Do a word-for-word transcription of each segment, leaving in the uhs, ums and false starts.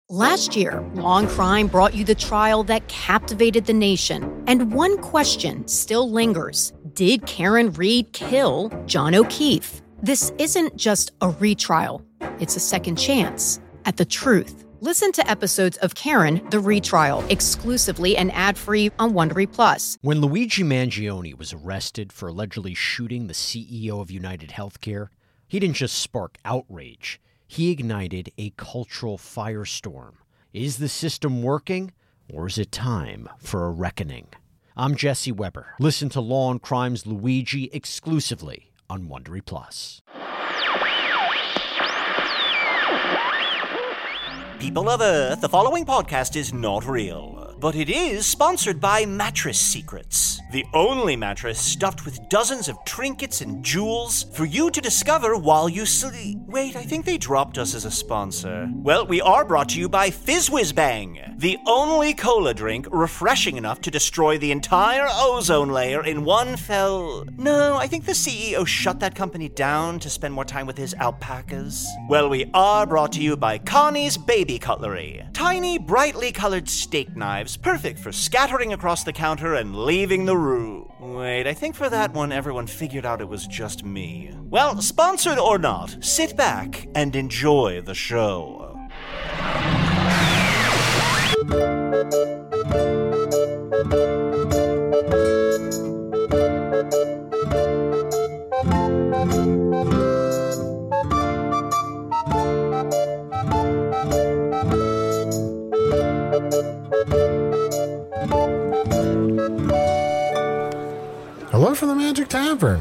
Last year, Law and Crime brought you the trial that captivated the nation. And one question still lingers. Did Karen Read kill John O'Keefe? This isn't just a retrial. It's a second chance at the truth. Listen to episodes of Karen, the Retrial, exclusively and ad-free on Wondery Plus. When Luigi Mangione was arrested for allegedly shooting the C E O of United Healthcare, he didn't just spark outrage. He ignited a cultural firestorm. Is the system working, or is it time for a reckoning? I'm Jesse Weber. Listen to Law and Crime's Luigi exclusively on Wondery Plus. People of Earth, the following podcast is not real, but it is sponsored by Mattress Secrets, the only mattress stuffed with dozens of trinkets and jewels for you to discover while you sleep. Wait, I think they dropped us as a sponsor. Well, we are brought to you by Fizz Whiz Bang, the only cola drink refreshing enough to destroy the entire ozone layer in one fell... No, I think the C E O shut that company down to spend more time with his alpacas. Well, we are brought to you by Connie's Baby Cutlery, tiny, brightly colored steak knives, perfect for scattering across the counter and leaving the room. Wait, I think for that one, everyone figured out it was just me. Well, sponsored or not, sit back and enjoy the show. Hello from the Magic Tavern,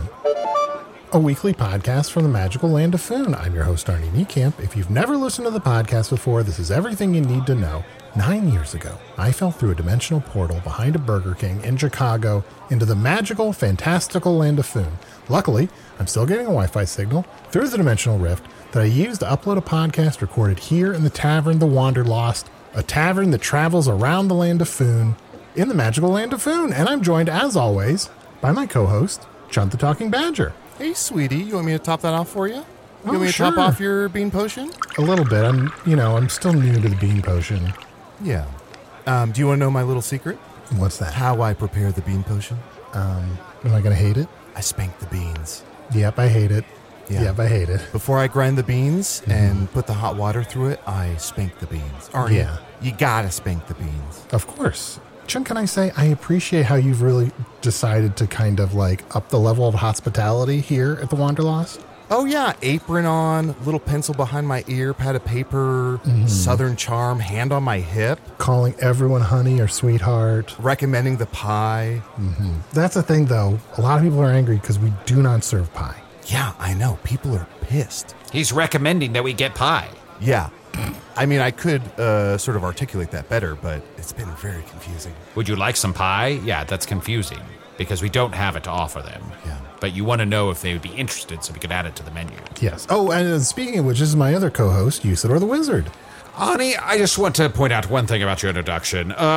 a weekly podcast from the magical land of Foon. I'm your host, Arnie Niekamp. If you've never listened to the podcast before, this is everything you need to know. Nine years ago, I fell through a dimensional portal behind a Burger King in Chicago into the magical, fantastical land of Foon. Luckily, I'm still getting a Wi-Fi signal through the dimensional rift that I used to upload a podcast recorded here in the Tavern, the Wanderlost, a tavern that travels around the land of Foon in the magical land of Foon. And I'm joined, as always, by my co-host, Chunt the Talking Badger. Hey, sweetie, you want me to top that off for you? You Oh, want me to sure. top off your bean potion? A little bit. I'm, you know, I'm still new to the bean potion. Yeah. Um, do you want to know my little secret? What's that? How I prepare the bean potion? Um, am I going to hate it? I spank the beans. Yep, I hate it. Yeah. Yep, I hate it. Before I grind the beans Mm-hmm. and put the hot water through it, I spank the beans. Arnie, Yeah. you gotta spank the beans. Of course. Chun, can I say, I appreciate how you've really decided to kind of like up the level of hospitality here at the Wanderlost. Oh, yeah. Apron on, little pencil behind my ear, pad of paper, Mm-hmm. Southern charm, hand on my hip, Calling everyone honey or sweetheart. recommending the pie. That's the thing, though. A lot of people are angry because we do not serve pie. Yeah, I know. People are pissed. He's recommending that we get pie. Yeah. I mean, I could uh, sort of articulate that better, but it's been very confusing. Would you like some pie? Yeah, that's confusing because we don't have it to offer them. Yeah. But you want to know if they would be interested so we could add it to the menu. Yes. Oh, and uh, speaking of which, this is my other co-host, Usador the Wizard. Ani, I just want to point out one thing about your introduction. Uh,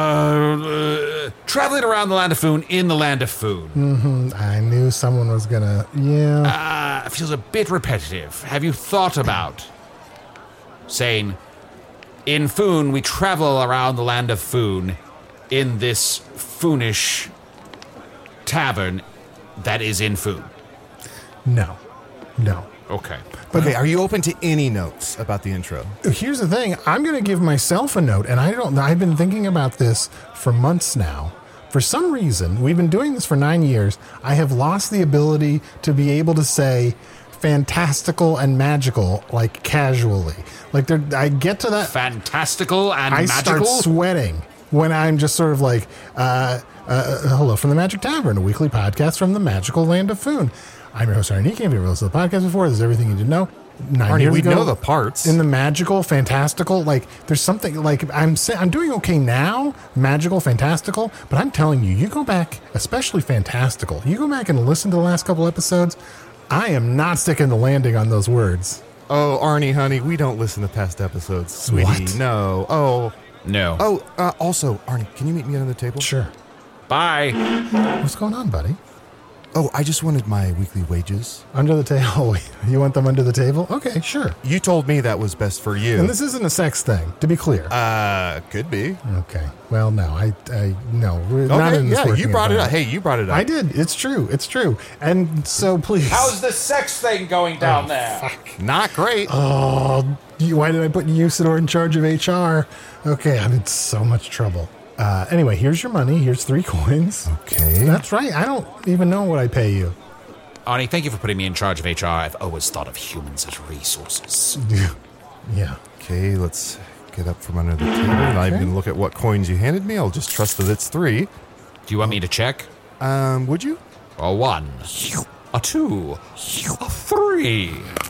uh, traveling around the land of Foon in the land of Foon. Mm-hmm. I knew someone was gonna, yeah. Uh, feels a bit repetitive. Have you thought about saying, in Foon, we travel around the land of Foon in this Foonish tavern that is in Foon? No. No. Okay. But Okay, are you open to any notes about the intro? here's the thing. I'm going to give myself a note, and I don't. I've been thinking about this for months now. For some reason, we've been doing this for nine years. I have lost the ability to be able to say fantastical and magical like casually. Like there, I get to that. Fantastical and I magical? start sweating when I'm just sort of like, uh, uh, hello from the Magic Tavern, a weekly podcast from the magical land of Foon. I'm your host, Arnie Niekamp. If you've listened to the podcast before, this is everything you need to know. Nine Arnie, years we ago, know the parts. in the magical, fantastical, like there's something like I'm sa- I'm doing okay now, magical, fantastical, but I'm telling you, you go back, especially fantastical, you go back and listen to the last couple episodes, I am not sticking the landing on those words. Oh, Arnie, honey, we don't listen to past episodes, sweetie. What? No. Oh. No. Oh, uh, also, Arnie, can you meet me under the table? Sure. Bye. What's going on, buddy? Oh, I just wanted my weekly wages. Under the table? You want them under the table? Okay, sure. You told me that was best for you. And this isn't a sex thing, to be clear. Uh, could be. Okay. Well, no, I, I no, we're Okay, not in this yeah, working you brought it up. environment. Hey, you brought it up. I did. It's true. It's true. And so, please. How's the sex thing going down there? Not great. Oh, you, why did I put Usador in charge of H R? Okay, I'm in so much trouble. Uh, anyway, here's your money. Here's three coins. Okay. That's right. I don't even know what I pay you. Arnie, thank you for putting me in charge of H R. I've always thought of humans as resources. Yeah. Okay, let's get up from under the table. Not even going to look at what coins you handed me. I'll just trust that it's three. Do you want me to check? Um, would you? A one, a two, a three.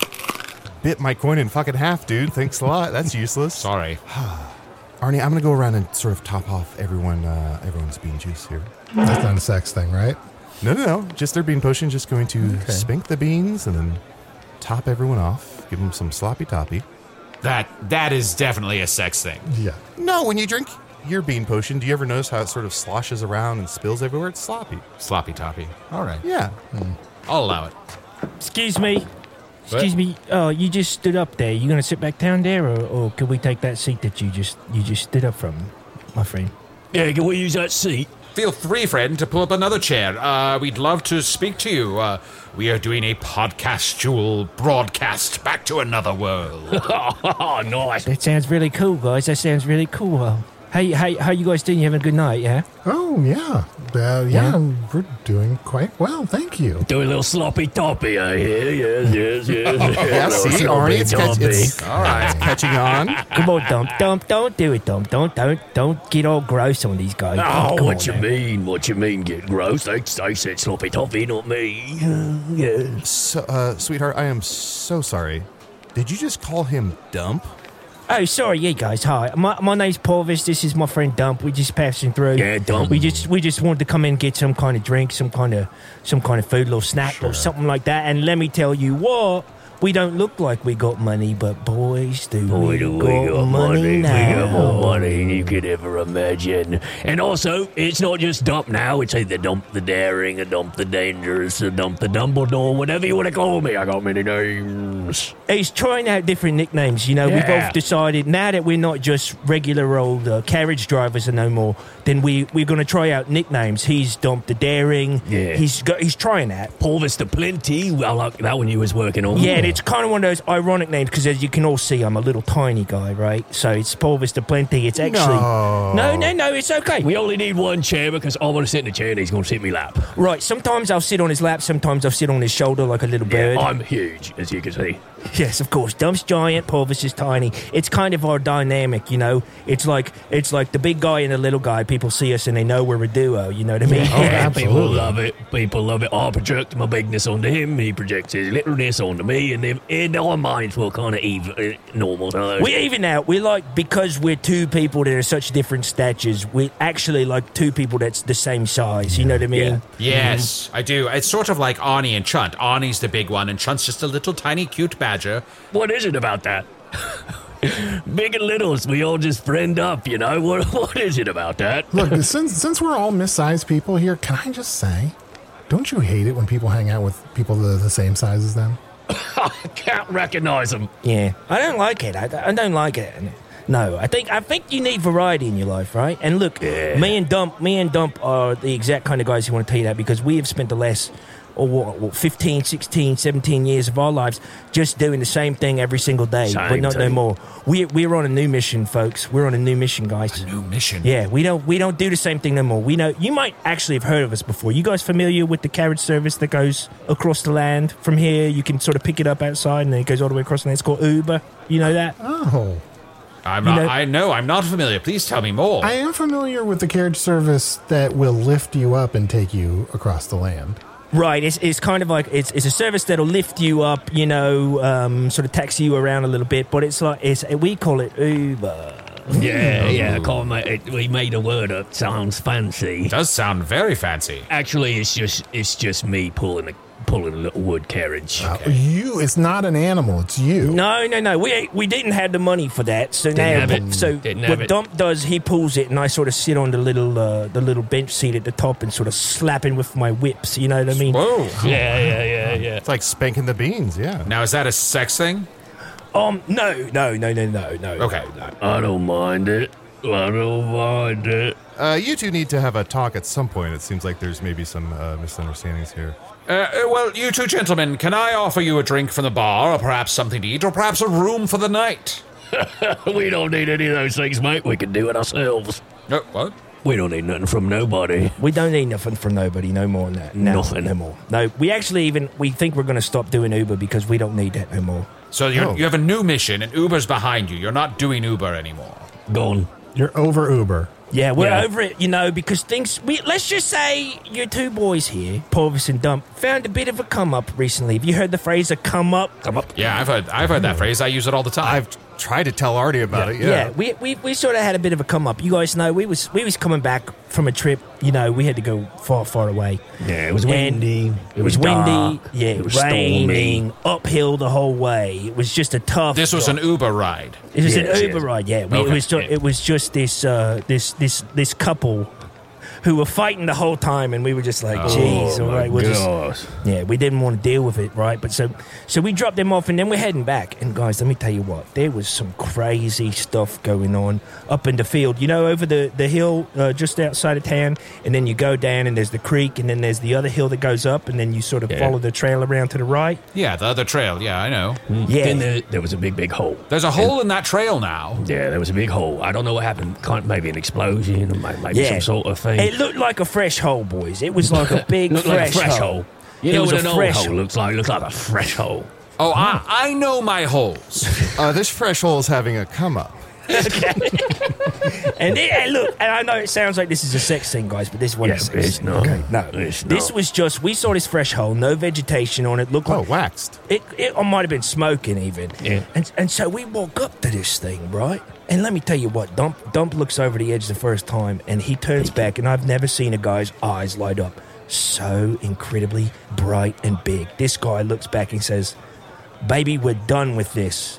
Bit my coin in fucking half, dude. Thanks a lot. That's useless. Sorry. Arnie, I'm going to go around and sort of top off everyone, uh, everyone's bean juice here. That's not a sex thing, right? No, no, no. Just their bean potion. Just going to Okay. spink the beans and then top everyone off. Give them some sloppy toppy. That that is definitely a sex thing. Yeah. No, when you drink your bean potion, do you ever notice how it sort of sloshes around and spills everywhere? It's sloppy. Sloppy toppy. All right. Yeah. I'll allow it. Excuse me. Excuse me. Oh, you just stood up there. You gonna sit back down there, or, or could we take that seat that you just you just stood up from, my friend? Yeah, can we use that seat? Feel free, friend, to pull up another chair. Uh, we'd love to speak to you. Uh, we are doing a podcastual broadcast back to another world. Oh, nice. That sounds really cool, guys. That sounds really cool. Uh, how you- how how you guys doing? You having a good night? Yeah. Oh, yeah. Uh, yeah, Yeah? we're doing quite well. Thank you. Do a little sloppy toppy, I hear. Yes, yes, yes. Yeah, Little see, sloppy Arnie, it's, catch, toppy. it's, All right. it's catching on. Come on, Dump, Dump, don't do it, Dump, don't, don't, don't get all gross on these guys. Oh, Come what on you now. mean? What you mean get gross? They, they said sloppy toppy, not me. Uh, yeah. So, uh, sweetheart, I am so sorry. Did you just call him Dump? Oh, sorry, yeah, guys. Hi, my my name's Porvis. This is my friend Dump. We just passing through. Yeah, Dump. We just we just wanted to come in and get some kind of drink, some kind of some kind of food, a little snack or something like that. And let me tell you what, we don't look like we got money, but boys, do Boy, we, do we got, got money, money. now? We got more money than you could ever imagine. And also, it's not just Dump now. It's either Dump the Daring, or Dump the Dangerous, or Dump the Dumbledore, whatever you want to call me. I got many names. He's trying out different nicknames. You know, we Yeah. both decided now that we're not just regular old uh, carriage drivers and no more, then we we're going to try out nicknames. He's Dump the Daring. Yeah. He's got he's trying that. Porvis the Plenty. I like that one you was working on. Yeah, and it's kind of one of those ironic names because, as you can all see, I'm a little tiny guy, right? So it's Porvis the Plenty. It's actually No. no, no, no. It's okay. We only need one chair because I want to sit in the chair and he's going to sit in my lap. Right. Sometimes I'll sit on his lap. Sometimes I'll sit on his shoulder like a little bird. Yeah, I'm huge, as you can see. Yes, of course. Dump's giant, Porvis is tiny. It's kind of our dynamic, you know. It's like it's like the big guy and the little guy. People see us and they know we're a duo. You know what I mean? Oh, Yeah, people absolutely. love it. People love it. I project my bigness onto him. He projects his littleness onto me, and then in our minds we're kind of even, uh, normal. So We even out. We like because we're two people that are such different statures. We actually like two people that's the same size. You know what I mean? Yes, I do. It's sort of like Arnie and Chunt. Arnie's the big one, and Chunt's just a little tiny cute badger. what is it about that? Big and littles, we all just friend up, you know. What what is it about that? Look, since since we're all missized people here, can I just say, don't you hate it when people hang out with people that are the same size as them? I can't recognize them. Yeah. I don't like it. I, I don't like it. No, I think I think you need variety in your life, right? And look, me and Dump, me and Dump are the exact kind of guys who want to tell you that because we have spent the last or what, what, fifteen, sixteen, seventeen years of our lives just doing the same thing every single day, Same but not no thing. more. We we're on a new mission, folks. We're on a new mission, guys. New mission. Yeah, we don't we don't do the same thing no more. We know you might actually have heard of us before. You guys familiar with the carriage service that goes across the land from here? You can sort of pick it up outside and then it goes all the way across the land. It's called Uber. You know that? Oh, I'm You not, know- I know. I'm not familiar. Please tell me more. I am familiar with the carriage service that will lift you up and take you across the land. Right, it's it's kind of like it's it's a service that'll lift you up, you know, um, sort of taxi you around a little bit, but it's like it's we call it Uber. Yeah, yeah, can't make it. We made a word that sounds fancy. It does sound very fancy. Actually, it's just it's just me pulling the pulling a little wood carriage. Uh, you, it's not an animal, it's you. No, no, no. We we didn't have the money for that. So Didn't now, have it. so Didn't what have it. Dump does, he pulls it, and I sort of sit on the little uh, the little bench seat at the top and sort of slapping with my whips. You know what I mean? Whoa. Yeah, yeah, yeah, yeah. It's like spanking the beans, yeah. Now, is that a sex thing? Um, no, no, no, no, no, no. Okay. no, no. I don't mind it. I don't mind it. Uh, you two need to have a talk at some point. It seems like there's maybe some uh, misunderstandings here. Uh, uh, well, you two gentlemen, can I offer you a drink from the bar, or perhaps something to eat, or perhaps a room for the night? We don't need any of those things, mate. We can do it ourselves. Uh, what? We don't need nothing from nobody. We don't need nothing from nobody, no more than that. No, Nothing. no more. No, we actually even, we think we're going to stop doing Uber because we don't need that no more. So you're, Oh. you have a new mission, and Uber's behind you. You're not doing Uber anymore. Gone. You're over Uber. Yeah, we're Yeah. over it, you know, because things, we let's just say your two boys here, Porvis and Dump, found a bit of a come up recently. Have you heard the phrase a come up? Come up. Yeah, I've heard I've heard that phrase. I use it all the time. I've tried to tell Artie about it, yeah. Yeah, we, we we sort of had a bit of a come up. You guys know we was we was coming back from a trip. You know, we had to go far, far away. Yeah, it was And windy. It was windy. dark, Yeah, it was raining. stormy. Uphill the whole way. It was just a tough. this was job. an Uber ride. It was Yes, an Uber yes. ride. Yeah, we, Okay, it was. Ju- yeah. It was just this uh, this this this couple who were fighting the whole time, and we were just like, "Jeez, all Oh, my right, we'll just." gosh. Yeah, we didn't want to deal with it, right? But so, so we dropped them off, and then we're heading back. And guys, let me tell you what, there was some crazy stuff going on up in the field. You know, over the the hill uh, just outside of town, and then you go down, and there's the creek, and then there's the other hill that goes up, and then you sort of Yeah. follow the trail around to the right. Yeah, the other trail. Yeah, I know. Yeah. Then there, there was a big, big hole. There's a hole in that trail now. Yeah, there was a big hole. I don't know what happened. Kind of maybe an explosion, or may- maybe Yeah. some sort of thing. It looked like a fresh hole, boys. It was like a big Looked fresh, like a fresh hole. hole. You It know was what a an old fresh hole hole. looks like? It looks like a fresh hole. Oh, I, I know my holes. Uh, this fresh hole is having a come up. And, it, and look, and I know it sounds like this is a sex thing, guys, but this wasn't Yeah, sex. it's not. Okay, no, It's this not. was just we saw this fresh hole, no vegetation on it. Looked Oh, like waxed. it. It might have been smoking even. Yeah. And and so we walk up to this thing, right? And let me tell you what, Dump Dump looks over the edge the first time, and he turns back, and I've never seen a guy's eyes light up so incredibly bright and big. This guy looks back and says, "Baby, we're done with this."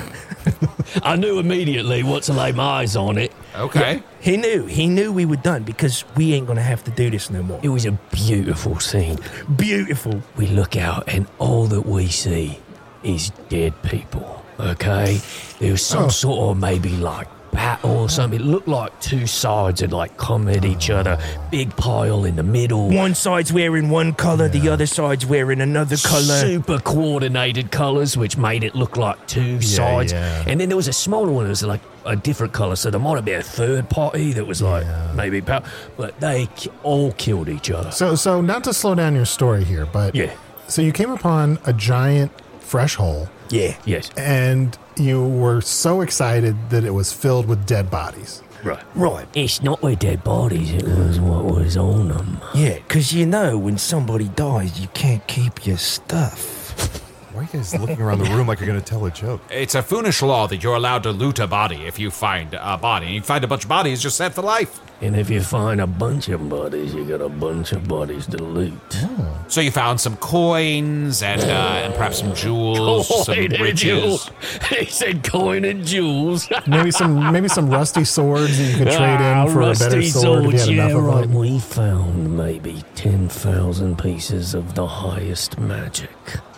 I knew immediately what to lay my eyes on it. Okay. He knew. He knew we were done because we ain't gonna have to do this no more. It was a beautiful scene. Beautiful. We look out, and all that we see is dead people. Okay, there was some Oh. sort of maybe like battle or something. It looked like two sides had like come at each other. Big pile in the middle. One side's wearing one color, the other side's wearing another color. Super coordinated colours, which made it look like two sides. yeah. And then there was a smaller one that was like a different colour, so there might have been a third party that was like maybe, pow- but they ki- all killed each other. So, so not to slow down your story here, but Yeah. so you came upon a giant fresh hole, Yeah. Yes, and you were so excited that it was filled with dead bodies. right. Right. It's not with dead bodies, it was what was on them. Yeah, because you know when somebody dies, you can't keep your stuff. Why are you guys looking around the room like you're going to tell a joke? It's a Foonish law that you're allowed to loot a body if you find a body. And you find a bunch of bodies, you're set for life. And if you find a bunch of bodies, you got a bunch of bodies to loot. So you found some coins and uh, and perhaps some jewels, some Coin and riches. jewels. He said coin and jewels. Maybe some, maybe some rusty swords that you could trade Ah, in for a better rusty sword if you had swords, enough yeah, of right. them. We found maybe ten thousand pieces of the highest magic.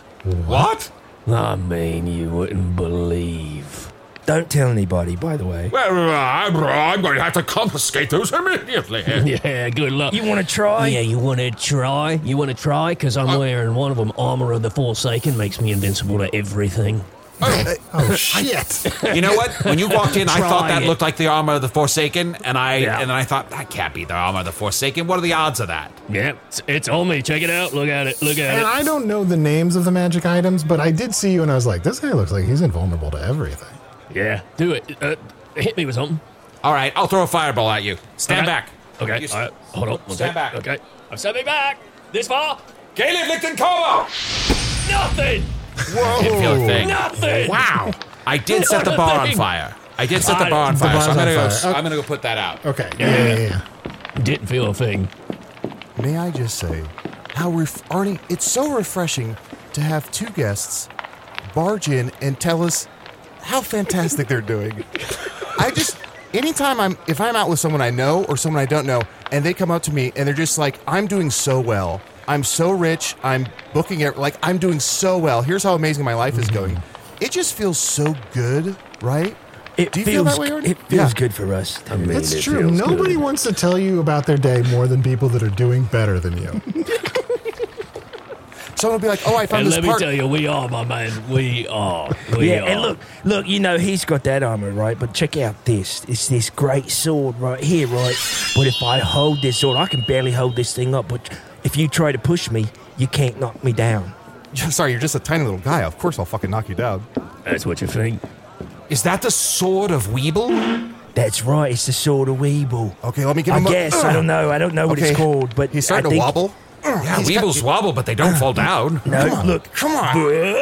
What? I mean, you wouldn't believe. Don't tell anybody, by the way. Well, I'm, I'm going to have to confiscate those immediately. Yeah, good luck. You want to try? Yeah, you want to try? You want to try? Because I'm wearing one of them. Armor of the Forsaken makes me invincible to everything. Oh shit! You know what? When you walked in, I Try thought that it. looked like the armor of the Forsaken, and I Yeah. and then I thought that can't be the armor of the Forsaken. What are the odds of that? Yeah, it's, it's on me. Check it out. Look at it. Look at And it. I don't know the names of the magic items, but I did see you, and I was like, this guy looks like he's invulnerable to everything. Yeah, do it. Uh, hit me with something. All right, I'll throw a fireball at you. Stand Okay. back. Okay, You s- all right, hold on. One stand sec. back. Okay, I'm stepping back. This far? Caleb Lichten Coma! Nothing. Didn't feel a thing. Nothing. Wow. I did set the bar on fire. I did set the bar on The fire, so bar's I'm gonna on go. fire. I'm gonna go put that out. Okay. Yeah, yeah, yeah. Didn't feel a thing. May I just say, how ref- Arnie, it's so refreshing to have two guests barge in and tell us how fantastic they're doing. I just, anytime I'm, if I'm out with someone I know or someone I don't know, and they come up to me and they're just like, I'm doing so well. I'm so rich. I'm booking it. Like, I'm doing so well. Here's how amazing my life is going. It just feels so good, right? It Do you feels, feel that way, Arnie? It feels Yeah. good for us. I mean, That's it true. feels Nobody good. wants to tell you about their day more than people that are doing better than you. Someone will be like, oh, I found And this let me part. tell you, we are, my man. We are. We Yeah, are. and look, look, you know, he's got that armor, right? But check out this. It's this great sword right here, right? But if I hold this sword, I can barely hold this thing up. But if you try to push me, you can't knock me down. Sorry, you're just a tiny little guy. Of course I'll fucking knock you down. That's what you think. Is that the sword of Weeble? That's right. It's the sword of Weeble. Okay, let me give I him a... guess. I don't know. I don't know what Okay. it's called, but He's starting I to think, wobble. Yeah, He's got- Weebles wobble, but they don't fall down. No, Come on. look. Come on.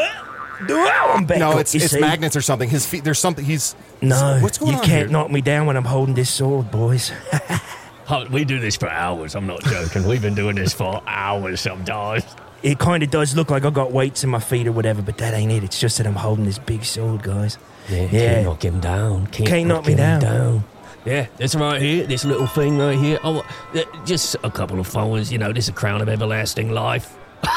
I'm back No, up, it's you it's see? magnets or something. His feet, there's something, he's... No, What's going you on can't here? knock me down when I'm holding this sword, boys. Oh, we do this for hours. I'm not joking. We've been doing this for hours sometimes. It kind of does look like I got weights in my feet or whatever, but that ain't it. It's just that I'm holding this big sword, guys. Yeah, Yeah. can't knock him down. Can't, Can't knock me him down. Yeah, this right here, this little thing right here. Oh, uh, just a couple of followers. You know, this is a crown of everlasting life.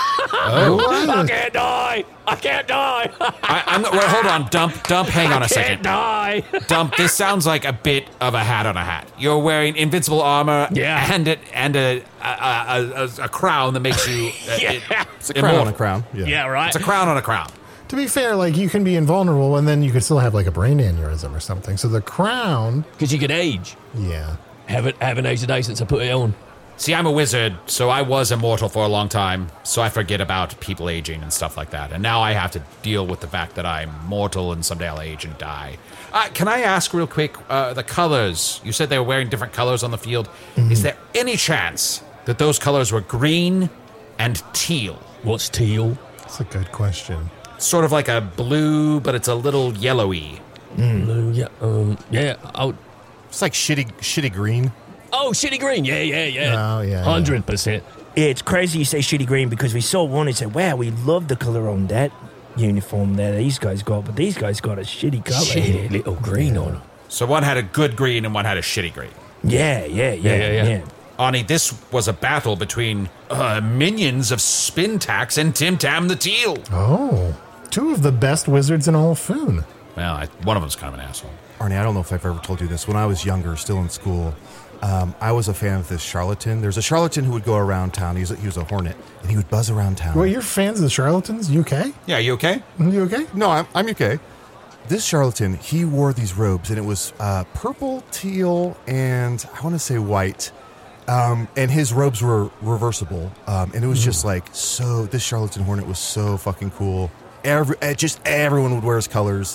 I can't die. I can't die. I, I'm not, wait, hold on, Dump, Dump, hang on a I can't second. die. Dump, this sounds like a bit of a hat on a hat. You're wearing invincible armor Yeah. and, it, and a, a, a, a, a crown that makes you... Uh, it- Yeah. It's a crown on a crown. Yeah, right. It's a crown on a crown. To be fair, like, you can be invulnerable and then you could still have like a brain aneurysm or something. So the crown, Because you could age. yeah. Have it, have an age today since I put it on. See, I'm a wizard, so I was immortal for a long time, so I forget about people aging and stuff like that. And now I have to deal with the fact that I'm mortal and someday I'll age and die. Uh, can I ask real quick, uh, the colors? You said they were wearing different colors on the field. Mm-hmm. Is there any chance that those colors were green and teal? What's teal? That's a good question. Sort of like a blue, but it's a little yellowy. Blue, yeah, um, yeah. Oh, It's like shitty, shitty green. oh, shitty green. Yeah, yeah, yeah. Oh, yeah, Hundred percent. Yeah, it's crazy you say shitty green because we saw one and said, wow, we love the colour on that uniform that these guys got, but these guys got a shitty colour. Shitty little green on 'em. So one had a good green and one had a shitty green. Yeah, yeah, yeah, Yeah, yeah, yeah. yeah. Ani, this was a battle between uh, minions of Spintax and Tim Tam the Teal. Oh, two of the best wizards in all of Foon. Well, I, one of them's kind of an asshole. Arnie, I don't know if I've ever told you this. When I was younger, still in school, um, I was a fan of this charlatan. There's a charlatan who would go around town. He was a, he was a hornet, and he would buzz around town. Well, you're fans of the charlatans? You okay? Yeah, you okay? You okay? No, I'm, I'm okay. This charlatan, he wore these robes, and it was uh, purple, teal, and I want to say white. Um, and his robes were reversible. Um, and it was just like, so, this charlatan hornet was so fucking cool. Every, uh, just everyone would wear his colors.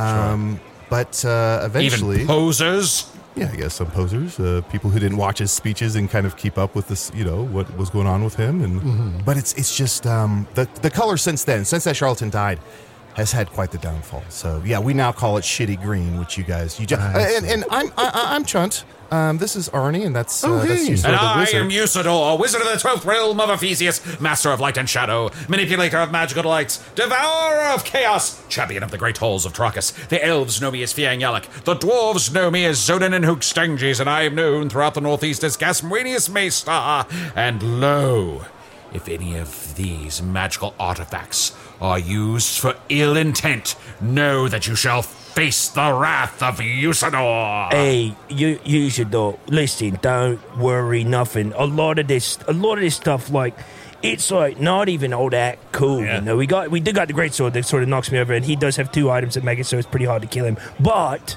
Um, But uh, eventually... Even posers? Yeah, I guess some posers, uh, people who didn't watch his speeches and kind of keep up with this, you know, what was going on with him. And Mm-hmm. but it's it's just um, the the color since then, since that charlatan died, has had quite the downfall. So yeah, we now call it shitty green, which you guys you just I and, see. and I'm I, I- I'm Chunt. Um, this is Arnie, and that's uh, Oh, that's hey. Usador And the I wizard. am Usador, wizard of the twelfth realm of Ephesius, master of light and shadow, manipulator of magical delights, devourer of chaos, champion of the great halls of Trachis. The elves know me as Fiang Yalak, the dwarves know me as Zodan and Hookstanges, and I am known throughout the northeast as Gasmwenius Maystar. And lo, if any of these magical artifacts are used for ill intent, know that you shall face the wrath of Usador. Hey, you you should though. Listen, don't worry, nothing. A lot of this, a lot of this stuff, like it's like not even all that cool. Yeah. You know, we got we did got the great sword that sort of knocks me over, and he does have two items that make it so it's pretty hard to kill him. But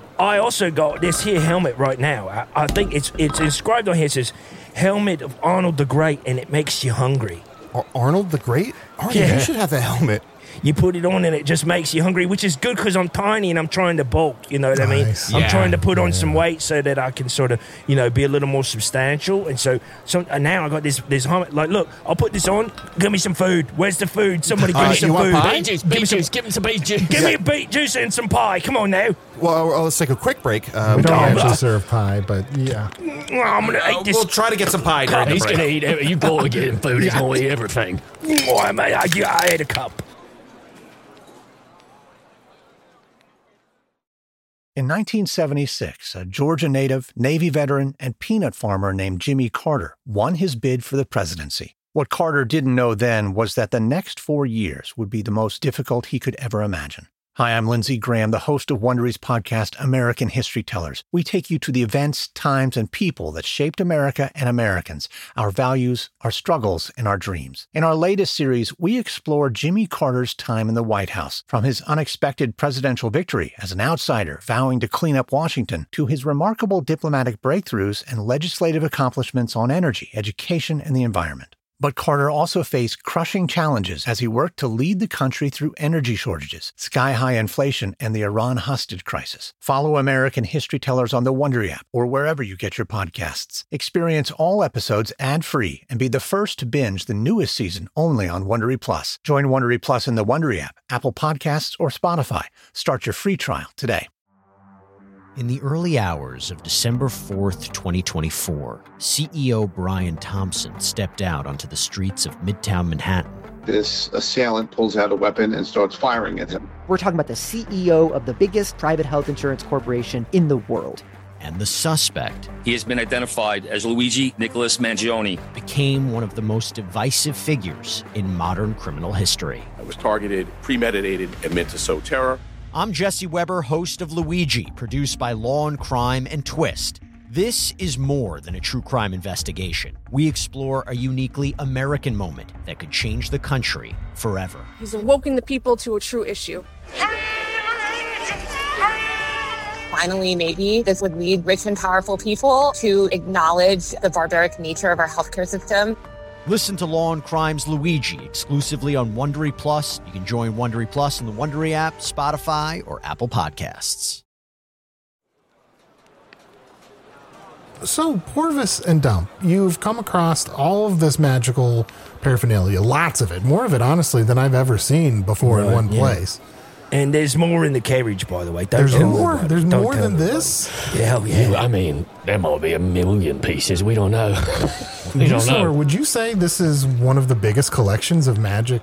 I also got this here helmet right now. I, I think it's it's inscribed on here. It says "Helmet of Arnold the Great," and it makes you hungry. Ar- Arnold the Great. Arnie, Yeah. you should have that helmet. You put it on and it just makes you hungry, which is good because I'm tiny and I'm trying to bulk, you know what I mean? Nice. I'm Yeah. trying to put on Yeah. some weight so that I can sort of, you know, be a little more substantial. And so, so and now I got this, this helmet. Like, look, I'll put this on. Give me some food. Where's the food? Somebody give Uh, me some you want food. pie? Beet juice, Give me beet some- juice. Give him some beet juice. Give me a beet juice and some pie. Come on now. Well, well, let's take a quick break. Uh, We don't Oh, actually uh, serve pie, but yeah. Oh, I'm gonna Uh, eat this. we'll try to get some pie during the He's break. gonna eat everything. You go and get him food. He's gonna eat everything. Oh, mate, I, I ate a cup. In nineteen seventy-six, a Georgia native, Navy veteran, and peanut farmer named Jimmy Carter won his bid for the presidency. What Carter didn't know then was that the next four years would be the most difficult he could ever imagine. Hi, I'm Lindsey Graham, the host of Wondery's podcast, American History Tellers. We take you to the events, times, and people that shaped America and Americans, our values, our struggles, and our dreams. In our latest series, we explore Jimmy Carter's time in the White House, from his unexpected presidential victory as an outsider vowing to clean up Washington, to his remarkable diplomatic breakthroughs and legislative accomplishments on energy, education, and the environment. But Carter also faced crushing challenges as he worked to lead the country through energy shortages, sky-high inflation, and the Iran hostage crisis. Follow American History Tellers on the Wondery app or wherever you get your podcasts. Experience all episodes ad-free and be the first to binge the newest season only on Wondery Plus. Join Wondery Plus in the Wondery app, Apple Podcasts, or Spotify. Start your free trial today. In the early hours of December fourth, twenty twenty-four, C E O Brian Thompson stepped out onto the streets of Midtown Manhattan. This assailant pulls out a weapon and starts firing at him. We're talking about the C E O of the biggest private health insurance corporation in the world. And the suspect, he has been identified as Luigi Nicholas Mangione, became one of the most divisive figures in modern criminal history. It was targeted, premeditated, and meant to sow terror. I'm Jesse Weber, host of Luigi, produced by Law and Crime and Twist. This is more than a true crime investigation. We explore a uniquely American moment that could change the country forever. He's awoken the people to a true issue. Finally, maybe this would lead rich and powerful people to acknowledge the barbaric nature of our healthcare system. Listen to Law and Crime's Luigi exclusively on Wondery Plus. You can join Wondery Plus in the Wondery app, Spotify, or Apple Podcasts. So, Porvis and Dump, you've come across all of this magical paraphernalia, lots of it, more of it, honestly, than I've ever seen before right, in one yeah. place. And there's more in the carriage, by the way. Don't there's tell more. Nobody. There's don't more than nobody. this. Yeah, hell yeah. I mean, there might be a million pieces. We don't know. we don't so, know. Would you say this is one of the biggest collections of magic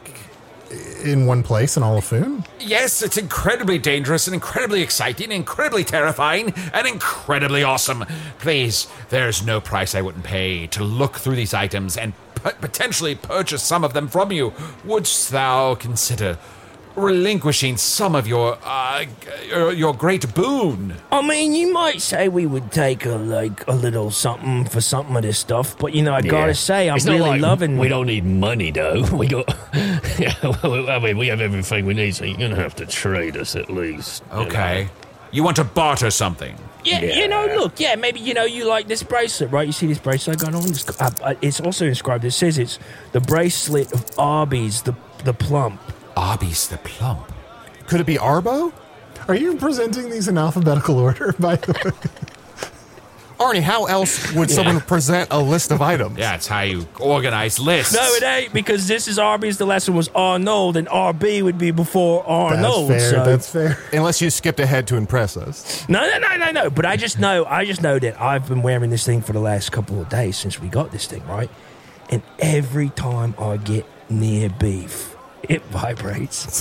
in one place in all of Foon? Yes, it's incredibly dangerous and incredibly exciting, incredibly terrifying, and incredibly awesome. Please, there's no price I wouldn't pay to look through these items and p- potentially purchase some of them from you. Wouldst thou consider relinquishing some of your uh, your great boon? I mean, you might say we would take a like a little something for something of this stuff, but you know, I yeah. gotta say, I'm it's really not like loving. We don't need money, though. We got. yeah, I mean, we have everything we need, so you're gonna have to trade us at least. Okay, you know? You want to barter something? Yeah, yeah, you know, look, yeah, maybe you know you like this bracelet, right? You see this bracelet I got on? It's, uh, it's also inscribed. It says it's the bracelet of Arby's, the the plump. Arby's the plump. Could it be Arbo? Are you presenting these in alphabetical order, by the way? Arnie, how else would yeah. someone present a list of items? Yeah, it's how you organize lists. No, it ain't, because this is Arby's, the last one was Arnold, and R B would be before Arnold. That's fair, so. that's fair. Unless you skipped ahead to impress us. No, no, no, no, no. But I just know, I just know that I've been wearing this thing for the last couple of days since we got this thing, right? And every time I get near beef, it vibrates.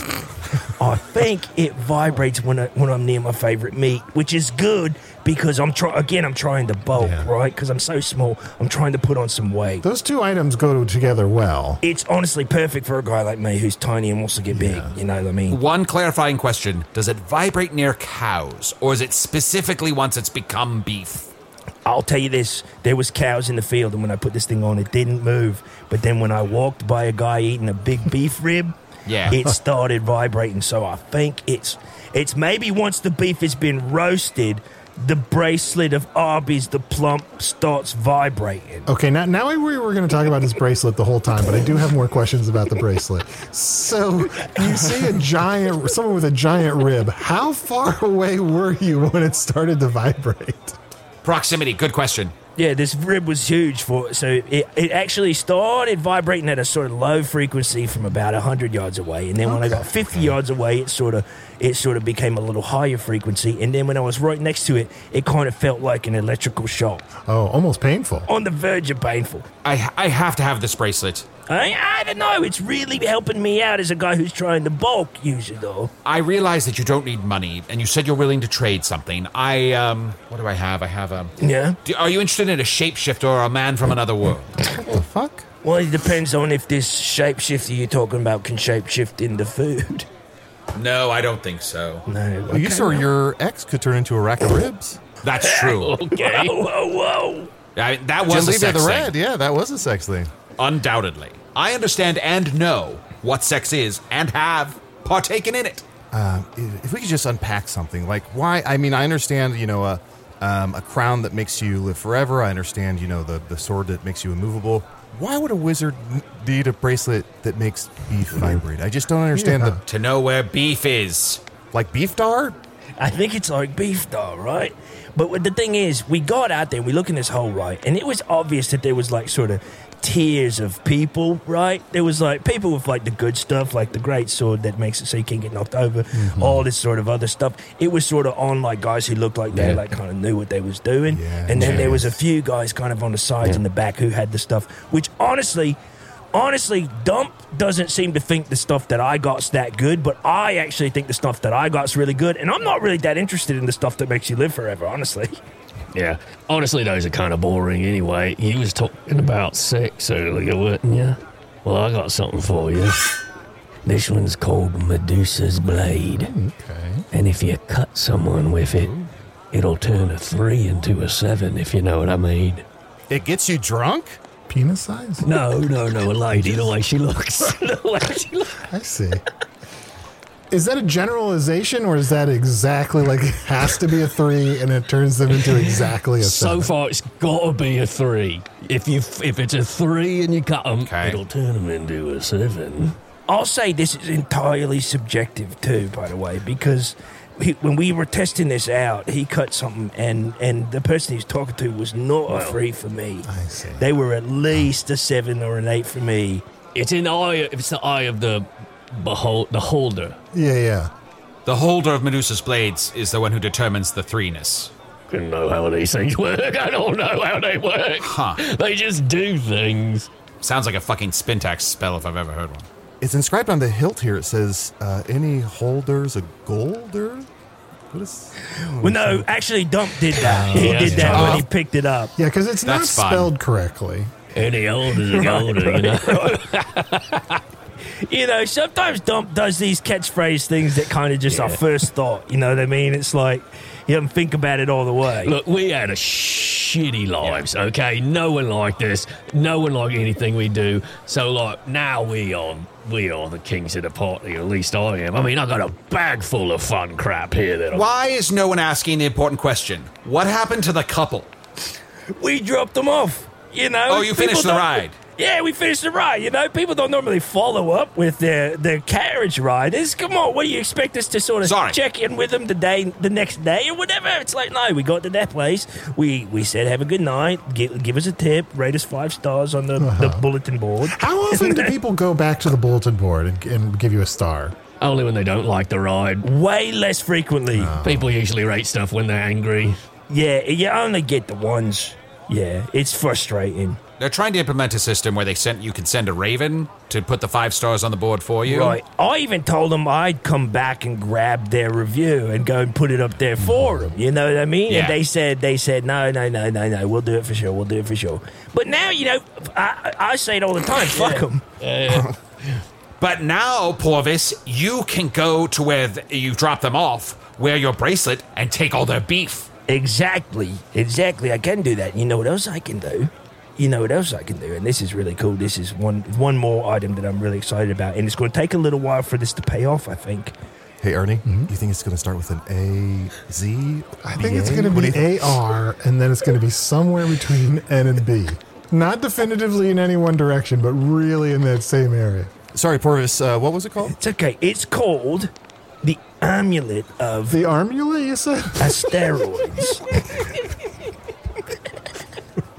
I think it vibrates when I, when I'm near my favorite meat, which is good because I'm try again. I'm trying to bulk, yeah. right? Because I'm so small. I'm trying to put on some weight. Those two items go together well. It's honestly perfect for a guy like me who's tiny and wants to get big. Yeah. You know what I mean? One clarifying question: does it vibrate near cows, or is it specifically once it's become beef? I'll tell you this, there was cows in the field, and when I put this thing on, it didn't move. But then when I walked by a guy eating a big beef rib, yeah. it started vibrating. So I think it's it's maybe once the beef has been roasted, the bracelet of Arby's, the plump, starts vibrating. Okay, now, now we were going to talk about this bracelet the whole time, but I do have more questions about the bracelet. So you see a giant, someone with a giant rib. How far away were you when it started to vibrate? Proximity, good question. Yeah, this rib was huge for it. So it, it actually started vibrating at a sort of low frequency from about one hundred yards away. And then when I got fifty yards away, it sort of it sort of became a little higher frequency. And then when I was right next to it, it kind of felt like an electrical shock. Oh, almost painful. On the verge of painful. I I have to have this bracelet. I, I don't know. It's really helping me out as a guy who's trying to bulk use it, though. I realize that you don't need money, and you said you're willing to trade something. I, um, what do I have? I have, um... Yeah? Do, are you interested in a shapeshifter or a man from another world? What the fuck? Well, it depends on if this shapeshifter you're talking about can shapeshift into food. No, I don't think so. No. Well, you saw your ex could turn into a rack of ribs. That's true. Okay. Whoa, whoa, whoa. I, that was a Genevieve sex the thing. Red, yeah, that was a sex thing. Undoubtedly. I understand and know what sex is and have partaken in it. Uh, if we could just unpack something, like why, I mean, I understand, you know, a, um, a crown that makes you live forever. I understand, you know, the, the sword that makes you immovable. Why would a wizard need a bracelet that makes beef vibrate? I just don't understand Yeah. the... To know where beef is. Like beef dar? I think it's like beef dar, right? But what the thing is, we got out there, we look in this hole, right? And it was obvious that there was like sort of tiers of people, right? There was like people with like the good stuff, like the great sword that makes it so you can't get knocked over, Mm-hmm. all this sort of other stuff. It was sort of on like guys who looked like they Yeah. like kind of knew what they was doing. Yeah. And then Yeah. there was a few guys kind of on the sides Yeah. and the back who had the stuff, which honestly... Honestly, Dump doesn't seem to think the stuff that I got's that good, but I actually think the stuff that I got's really good, and I'm not really that interested in the stuff that makes you live forever, honestly. Yeah. Honestly, those are kind of boring anyway. You was talking about sex earlier, weren't you? Well, I got something for you. This one's called Medusa's Blade. Okay. And if you cut someone with it, it'll turn a three into a seven, if you know what I mean. It gets you drunk? Penis size? No, no, no, a lady, the way she looks. The way she looks. I see. Is that a generalization, or is that exactly like it has to be a three and it turns them into exactly a So seven? far, it's got to be a three. If you if it's a three and you cut them, Okay. it'll turn them into a seven. I'll say this is entirely subjective too, by the way, because he, when we were testing this out, he cut something, and, and the person he was talking to was not a three for me. I see. They were at least a seven or an eight for me. It's in the eye. It's the eye of the behold, the holder. Yeah, yeah. The holder of Medusa's blades is the one who determines the threeness. I don't know how these things work. I don't know how they work. Huh. They just do things. Sounds like a fucking Spintax spell if I've ever heard one. It's inscribed on the hilt here. It says, uh, any holders a golder? What is... Well, no, actually, Dump did that. He yeah, did that yeah. when he picked it up. Yeah, because it's not That's fine. spelled correctly. Any holder's a golder, you know. You know, sometimes Dump does these catchphrase things that kind of just are first thought. You know what I mean? It's like he doesn't think about it all the way. Look, we had a shitty lives, okay? No one liked us. No one liked anything we do. So, like, now we are, we are the kings of the party, at least I am. I mean, I got a bag full of fun crap here that I'm... Why is no one asking the important question? What happened to the couple? We dropped them off. You know? Oh, you finished People the don't- ride. Yeah, we finished the ride. You know, people don't normally follow up with their, their carriage riders. Come on, what do you expect us to sort of Sorry. check in with them the day, the next day or whatever? It's like, no, we got to that place. We we said, have a good night. Give, give us a tip. Rate us five stars on the, the bulletin board. How often do people go back to the bulletin board and, and give you a star? Only when they don't like the ride. Way less frequently. People usually rate stuff when they're angry. Yeah, you only get the ones. Yeah, it's frustrating. They're trying to implement a system where they sent you can send a raven to put the five stars on the board for you. Right. I even told them I'd come back and grab their review and go and put it up there for them. You know what I mean? Yeah. And they said, they said, no, no, no, no, no, we'll do it for sure. We'll do it for sure. But now, you know, I, I say it all the time. Fuck them. But now, Porvis, you can go to where th- you drop them off, wear your bracelet, and take all their beef. Exactly. Exactly. I can do that. You know what else I can do? You know what else I can do? And this is really cool. This is one one more item that I'm really excited about. And it's going to take a little while for this to pay off, I think. Hey, Ernie, you think it's going to start with an A, Z? I think it's going to be A R, and then it's going to be somewhere between N and B. Not definitively in any one direction, but really in that same area. Sorry, Porvis, uh, what was it called? It's okay. It's called the Amulet of The Armula, you said? Asteroids.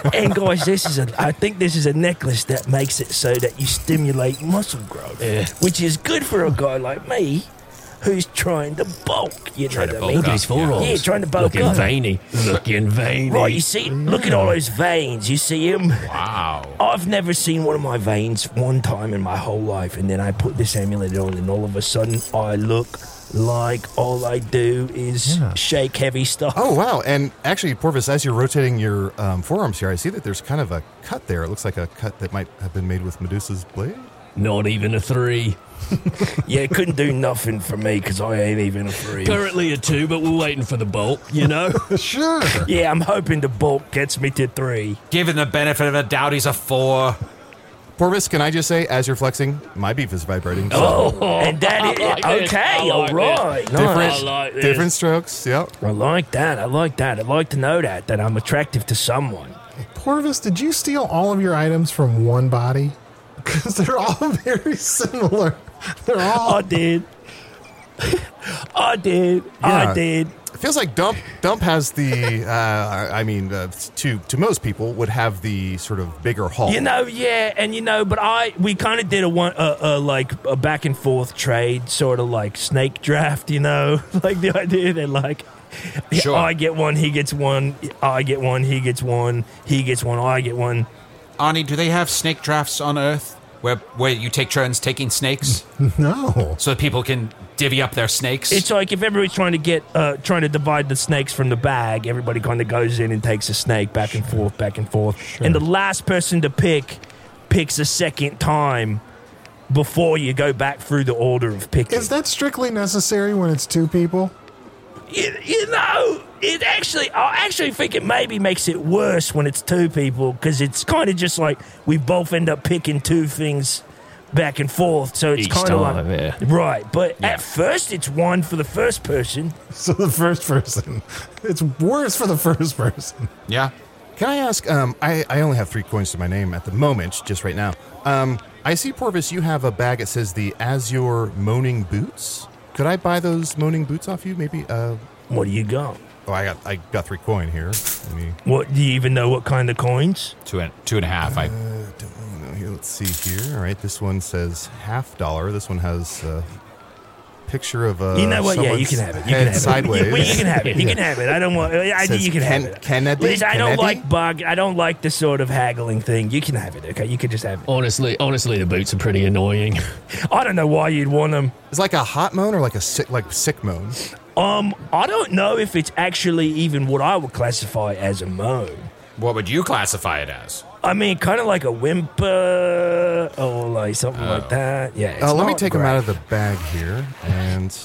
And guys, this is a. I think this is a necklace that makes it so that you stimulate muscle growth, Yeah. which is good for a guy like me, who's trying to bulk. You know Trying to what I bulk mean? Look at his forearms. Yeah, trying to bulk Looking up. veiny. Looking veiny. Right, you see, look at all those veins. You see them? Wow. I've never seen one of my veins one time in my whole life, and then I put this amulet on, and all of a sudden, I look like all I do is Yeah. shake heavy stuff. Oh, wow. And actually, Porvis, as you're rotating your um, forearms here, I see that there's kind of a cut there. It looks like a cut that might have been made with Medusa's blade. Not even a three. Yeah, it couldn't do nothing for me because I ain't even a three. Currently a two, but we're waiting for the bulk, you know? Sure. Yeah, I'm hoping the bulk gets me to three. Given the benefit of a doubt, he's a four. Porvis, can I just say, as you're flexing, my beef is vibrating. So Oh, and that is, I like this. okay, I all like right. this. different, Nice. I like this. different strokes. Yep. I like that. I like that. I'd like to know that, that I'm attractive to someone. Porvis, did you steal all of your items from one body? Because they're all very similar. They're all. I did. I did. I Yeah. did. It feels like Dump Dump has the, uh, I mean, uh, to to most people would have the sort of bigger haul. You know, yeah, and you know, but I we kind of did a one, uh, uh, like a back and forth trade, sort of like snake draft. You know, like the idea that like. Sure. I get one, he gets one, I get one, he gets one, he gets one, I get one. Arnie, do they have snake drafts on Earth where where you take turns taking snakes No. so that people can divvy up their snakes? It's like if everybody's trying to get, uh, trying to divide the snakes from the bag, everybody kind of goes in and takes a snake back and forth, back and forth. And the last person to pick picks a second time before you go back through the order of picking. Is that strictly necessary when it's two people? You, you know, it actually, I actually think it maybe makes it worse when it's two people because it's kind of just like we both end up picking two things back and forth. So it's Each kind of like, time, yeah. right. But at first, it's one for the first person. So the first person. It's worse for the first person. yeah. Can I ask? Um, I I only have three coins to my name at the moment, just right now. Um, I see, Porvis, you have a bag that says the Azure Moaning Boots. Could I buy those moaning boots off you? Maybe. Uh, What do you got? oh, I got I got three coin here. Let me. What do you even know? What kind of coins? Two and, two and a half. I, Uh, don't really know here. Let's see here. All right, this one says half dollar. This one has a picture of a. You know what? Yeah, you someone's can have it. You head can have sideways. it. You, well, you can have it. You can have it. I don't want. I, Says you can Ken- have it. Kennedy? Listen, I don't Kennedy? like bug. I don't like the sort of haggling thing. You can have it. Okay, you can just have it. Honestly, honestly, the boots are pretty annoying. I don't know why you'd want them. It's like a hot moan or like a sick, like sick moan. Um, I don't know if it's actually even what I would classify as a moan. what would you classify it as? I mean, kind of like a whimper or like something like that. Yeah. It's Uh, let me not take them great. out of the bag here, and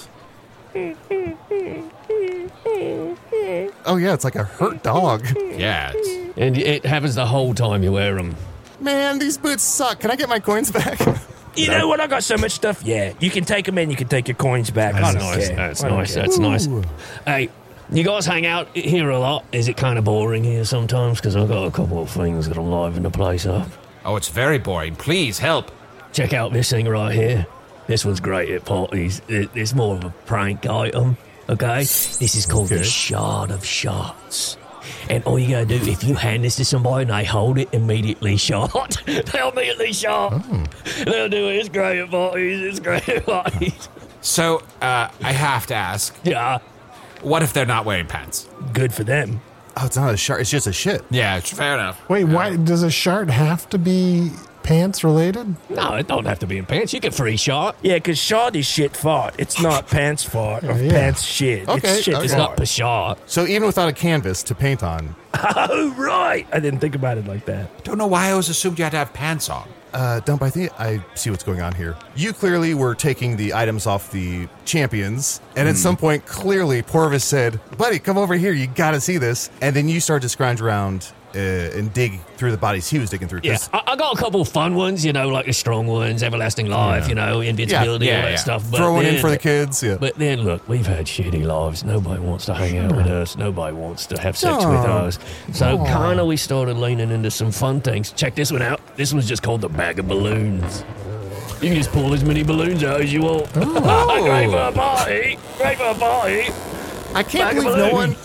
oh yeah, it's like a hurt dog. Yeah. It's, And it happens the whole time you wear them. Man, these boots suck. Can I get my coins back? You know what? I got so much stuff. Yeah, you can take them in. You can take your coins back. I That's don't nice. care. That's I don't nice. care. That's nice. Ooh. Hey, you guys hang out here a lot. Is it kind of boring here sometimes? Because I've got a couple of things that I'm liven the place up. oh, it's very boring. Please help. Check out this thing right here. This one's great at parties. It, it's more of a prank item, okay? This is called the Shard of Shards. And all you gotta do, if you hand this to somebody and they hold it, immediately shot. They'll immediately shot. Oh. They'll do it. It's great at parties. It's great at parties. So, uh, I have to ask, Yeah. what if they're not wearing pants? Good for them. Oh, it's not a shark. It's just a shit. Yeah, it's fair enough. Wait, why does a shard have to be pants related? No, it don't have to be in pants. You can free shot. Yeah, because shard is shit fart. It's not pants fart or Yeah. pants shit. Okay, It's shit okay. It's fart. not per shot. So even without a canvas to paint on, Oh, right. I didn't think about it like that. Don't know why I always assumed you had to have pants on. uh, Dump, I think I see what's going on here. You clearly were taking the items off the champions, and at some point, clearly, Porvis said, "Buddy, come over here. You got to see this." And then you start to scrounge around uh, and dig through the bodies he was digging through. Yeah, 'Cause- I, I got a couple of fun ones, you know, like the strong ones, everlasting life, you know, invincibility, Yeah, all yeah, that yeah. stuff. But Throw one in then- for the kids. Yeah. But then, look, we've had shitty lives. Nobody wants to hang out with us. Nobody wants to have sex with Aw. us. So kind of we started leaning into some fun things. Check this one out. This one's just called the bag of balloons. You can just pull as many balloons out as you want. Great for a party. Great for a party. I can't Bag of believe no one. balloons.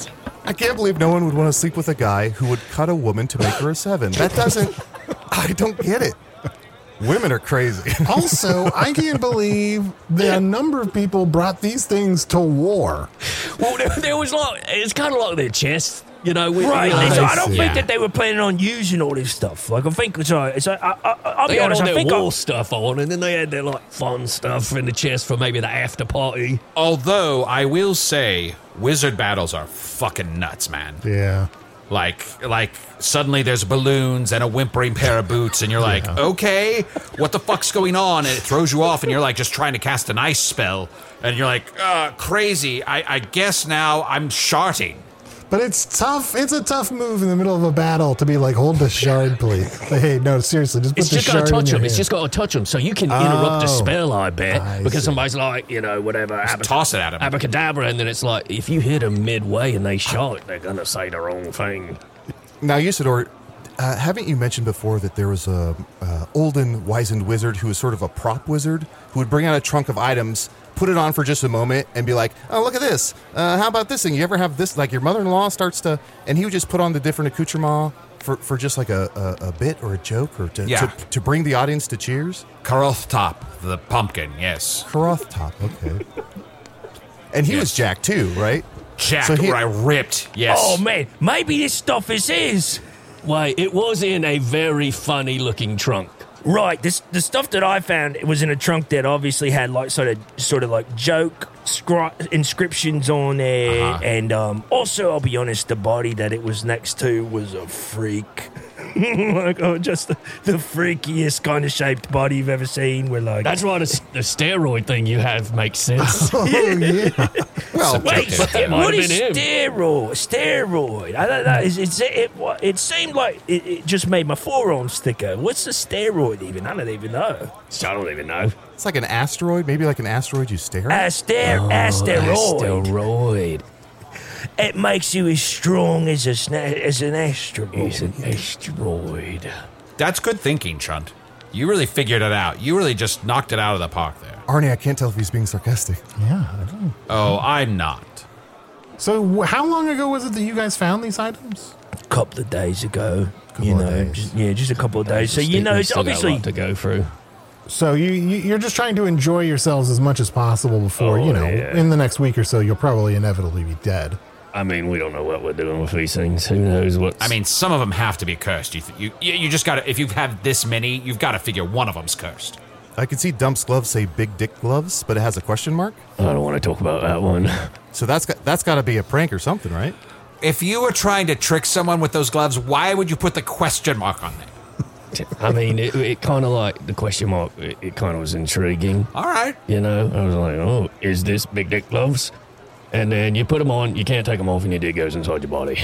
I can't believe no one would want to sleep with a guy who would cut a woman to make her a seven. That doesn't... I don't get it. Women are crazy. Also, I can't believe the number of people brought these things to war. Well, there, there was like, it's kind of like their chest, you know. With, Right, you know, so I don't yeah. think that they were planning on using all this stuff. Like, I think it's like, it's like I, I, I'll They be had honest, all I their think war I, stuff on, and then they had their like fun stuff in the chest for maybe the after party. Although I will say, wizard battles are fucking nuts, man. Yeah. Like, like suddenly there's balloons and a whimpering pair of boots, and you're like, Yeah. okay, what the fuck's going on? And it throws you off, and you're like just trying to cast an ice spell, and you're like, uh, crazy. I, I guess now I'm sharting. But it's tough. It's a tough move in the middle of a battle to be like, hold the shard, please. Like, hey, no, seriously, just put It's the just shard got to in touch your them. It's hand. just got to touch them, so you can interrupt a Oh. spell, I bet, I because see. somebody's like, you know, whatever, abac- Toss it at him. abracadabra, and then it's like, if you hit them midway and they shout, they're gonna say the wrong thing. Now, Usador, uh, haven't you mentioned before that there was a uh, olden, wizened wizard who was sort of a prop wizard who would bring out a trunk of items, put it on for just a moment, and be like, oh, look at this. Uh, how about this thing? You ever have this? Like your mother-in-law starts to... And he would just put on the different accoutrements for, for just like a, a, a bit or a joke or to, Yeah. to, to bring the audience to cheers? Karoth Top, the pumpkin, yes. Karoth top, okay. And he Yes. was Jack too, right? Jacked So he- or I ripped, yes. oh man, maybe this stuff is his. Wait, it was in a very funny looking trunk. Right, this the stuff that I found, it was in a trunk that obviously had like sort of sort of like joke scri- inscriptions on there, Uh-huh. and um, also I'll be honest, the body that it was next to was a freak. Like, oh, just the, the freakiest kind of shaped body you've ever seen. We're like, That's why the, the steroid thing you have makes sense. Oh, yeah. Well, wait, But that might what have is been him. steroid? Steroid? I don't know. It's, it's, it, it seemed like it, it just made my forearm sticker. What's a steroid even? I don't even know. I don't even know. it's like an asteroid, maybe like an asteroid you stare at. Aster- Oh, asteroid. Asteroid. It makes you as strong as a sna- as an asteroid. It's an asteroid. That's good thinking, Chunt. You really figured it out. You really just knocked it out of the park there. Arnie, I can't tell if he's being sarcastic. Yeah. I don't know. Oh, I'm not. So, wh- how long ago was it that you guys found these items? A couple of days ago. Couple you of know, days. just, yeah, just a couple of days. So you know, it's Still got a obviously lot to go through. So you, you you're just trying to enjoy yourselves as much as possible before Oh, you know. yeah. In the next week or so, you'll probably inevitably be dead. I mean, we don't know what we're doing with these things. Who knows what? I mean, some of them have to be cursed. You th- you you you just got to, if you have this many, you've got to figure one of them's cursed. I can see Dump's gloves say big dick gloves, but it has a question mark. I don't want to talk about that one. So that's got, that's got to be a prank or something, right? If you were trying to trick someone with those gloves, why would you put the question mark on them? I mean, it, it kind of like the question mark. It, it kind of was intriguing. All right. You know, I was like, oh, is this big dick gloves? And then you put them on, you can't take them off, and your dick goes inside your body.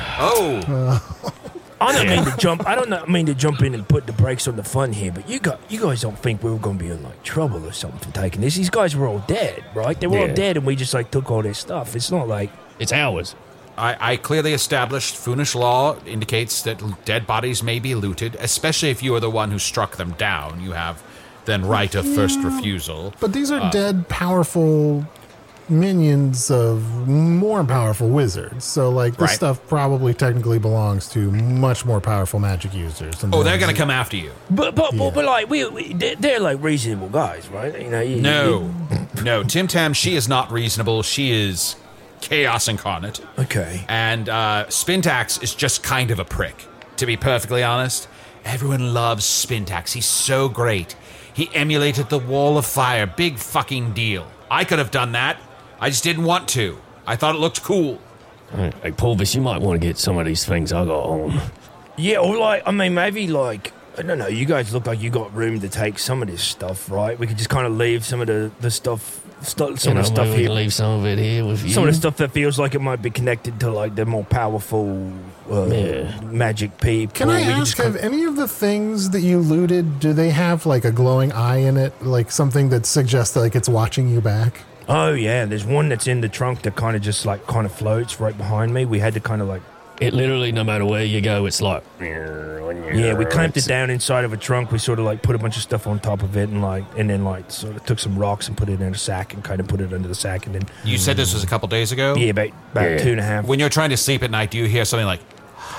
Oh. I don't mean to jump. I don't know- mean to jump in and put the brakes on the fun here, but you got you guys don't think we were going to be in like trouble or something for taking this? These guys were all dead, right? They were all Yeah. dead, and we just like took all their stuff. It's not like It's ours. I, I clearly established Foonish law indicates that l- dead bodies may be looted, especially if you are the one who struck them down. You have then right of first refusal. But these are Uh, dead, powerful minions of more powerful wizards. So, like, this Right. stuff probably technically belongs to much more powerful magic users. than Oh, they're those going to that- come after you. But but, Yeah. but, but like we, we they're, they're like reasonable guys, right? You know, you, No. No, Tim Tam, she is not reasonable. She is chaos incarnate. you- okay. And uh, Spintax is just kind of a prick, to be perfectly honest. Everyone loves Spintax. He's so great. He emulated the Wall of Fire. Big fucking deal. I could have done that. I just didn't want to. I thought it looked cool. Hey, Pulvis, you might want to get some of these things I got on. Yeah, or like I mean, maybe like I don't know. You guys look like you got room to take some of this stuff, right? We could just kind of leave some of the the stuff, stu- some You of the know, stuff maybe we here. can leave some of it here with you. Some of the stuff that feels like it might be connected to like the more powerful uh, Yeah. magic people. Can I We can ask, just have any of the things that you looted, do they have like a glowing eye in it? Like something that suggests that, like it's watching you back? Oh yeah, there's one that's in the trunk that kind of just like kind of floats right behind me. We had to kind of like It literally, no matter where you go, it's like... Yeah, we clamped it down inside of a trunk. We sort of like put a bunch of stuff on top of it, and like, and then like sort of took some rocks and put it in a sack and kind of put it under the sack, and then. You said this was a couple days ago? Yeah, about, about Yeah. two and a half. When you're trying to sleep at night, do you hear something like...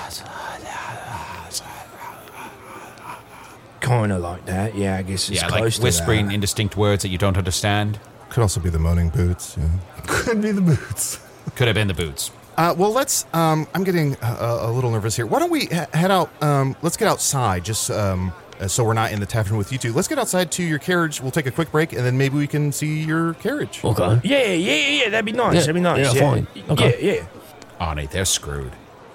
Kind of like that, yeah, I guess it's yeah, close like to whispering that. indistinct words that you don't understand? Could also be the moaning boots. Yeah. Could be the boots. Could have been the boots. Uh, well, let's. Um, I'm getting a, a little nervous here. Why don't we ha- head out? Um, let's get outside, just um, uh, so we're not in the tavern with you two. Let's get outside to your carriage. We'll take a quick break, and then maybe we can see your carriage. Okay. Yeah, yeah, yeah, yeah, that'd be nice. Yeah, That'd be nice. yeah, fine. Okay. Yeah, yeah. Arnie, they're screwed.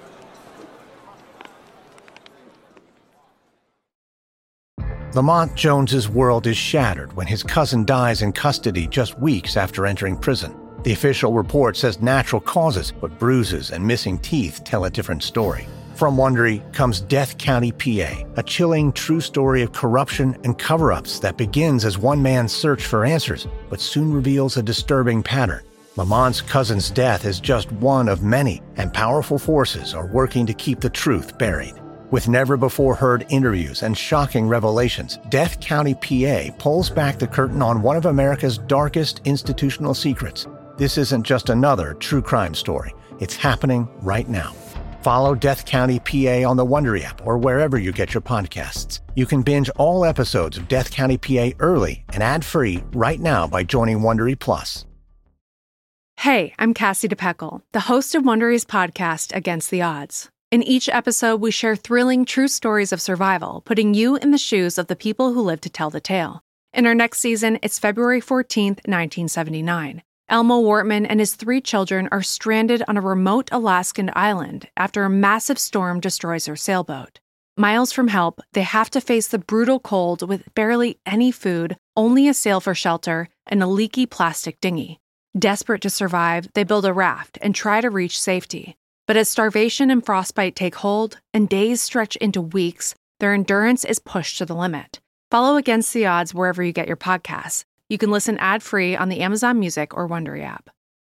Lamont Jones's world is shattered when his cousin dies in custody just weeks after entering prison. The official report says natural causes, but bruises and missing teeth tell a different story. From Wondery comes Death County, P A, a chilling true story of corruption and cover-ups that begins as one man's search for answers, but soon reveals a disturbing pattern. Lamont's cousin's death is just one of many, and powerful forces are working to keep the truth buried. With never-before-heard interviews and shocking revelations, Death County, P A pulls back the curtain on one of America's darkest institutional secrets. This isn't just another true crime story. It's happening right now. Follow Death County, P A on the Wondery app or wherever you get your podcasts. You can binge all episodes of Death County, P A early and ad-free right now by joining Wondery Plus. Hey, I'm Cassie DePeckle, the host of Wondery's podcast, Against the Odds. In each episode, we share thrilling true stories of survival, putting you in the shoes of the people who live to tell the tale. In our next season, it's February fourteenth, nineteen seventy-nine. Elmo Wortman and his three children are stranded on a remote Alaskan island after a massive storm destroys their sailboat. Miles from help, they have to face the brutal cold with barely any food, only a sail for shelter, and a leaky plastic dinghy. Desperate to survive, they build a raft and try to reach safety. But as starvation and frostbite take hold, and days stretch into weeks, their endurance is pushed to the limit. Follow Against the Odds wherever you get your podcasts. You can listen ad-free on the Amazon Music or Wondery app.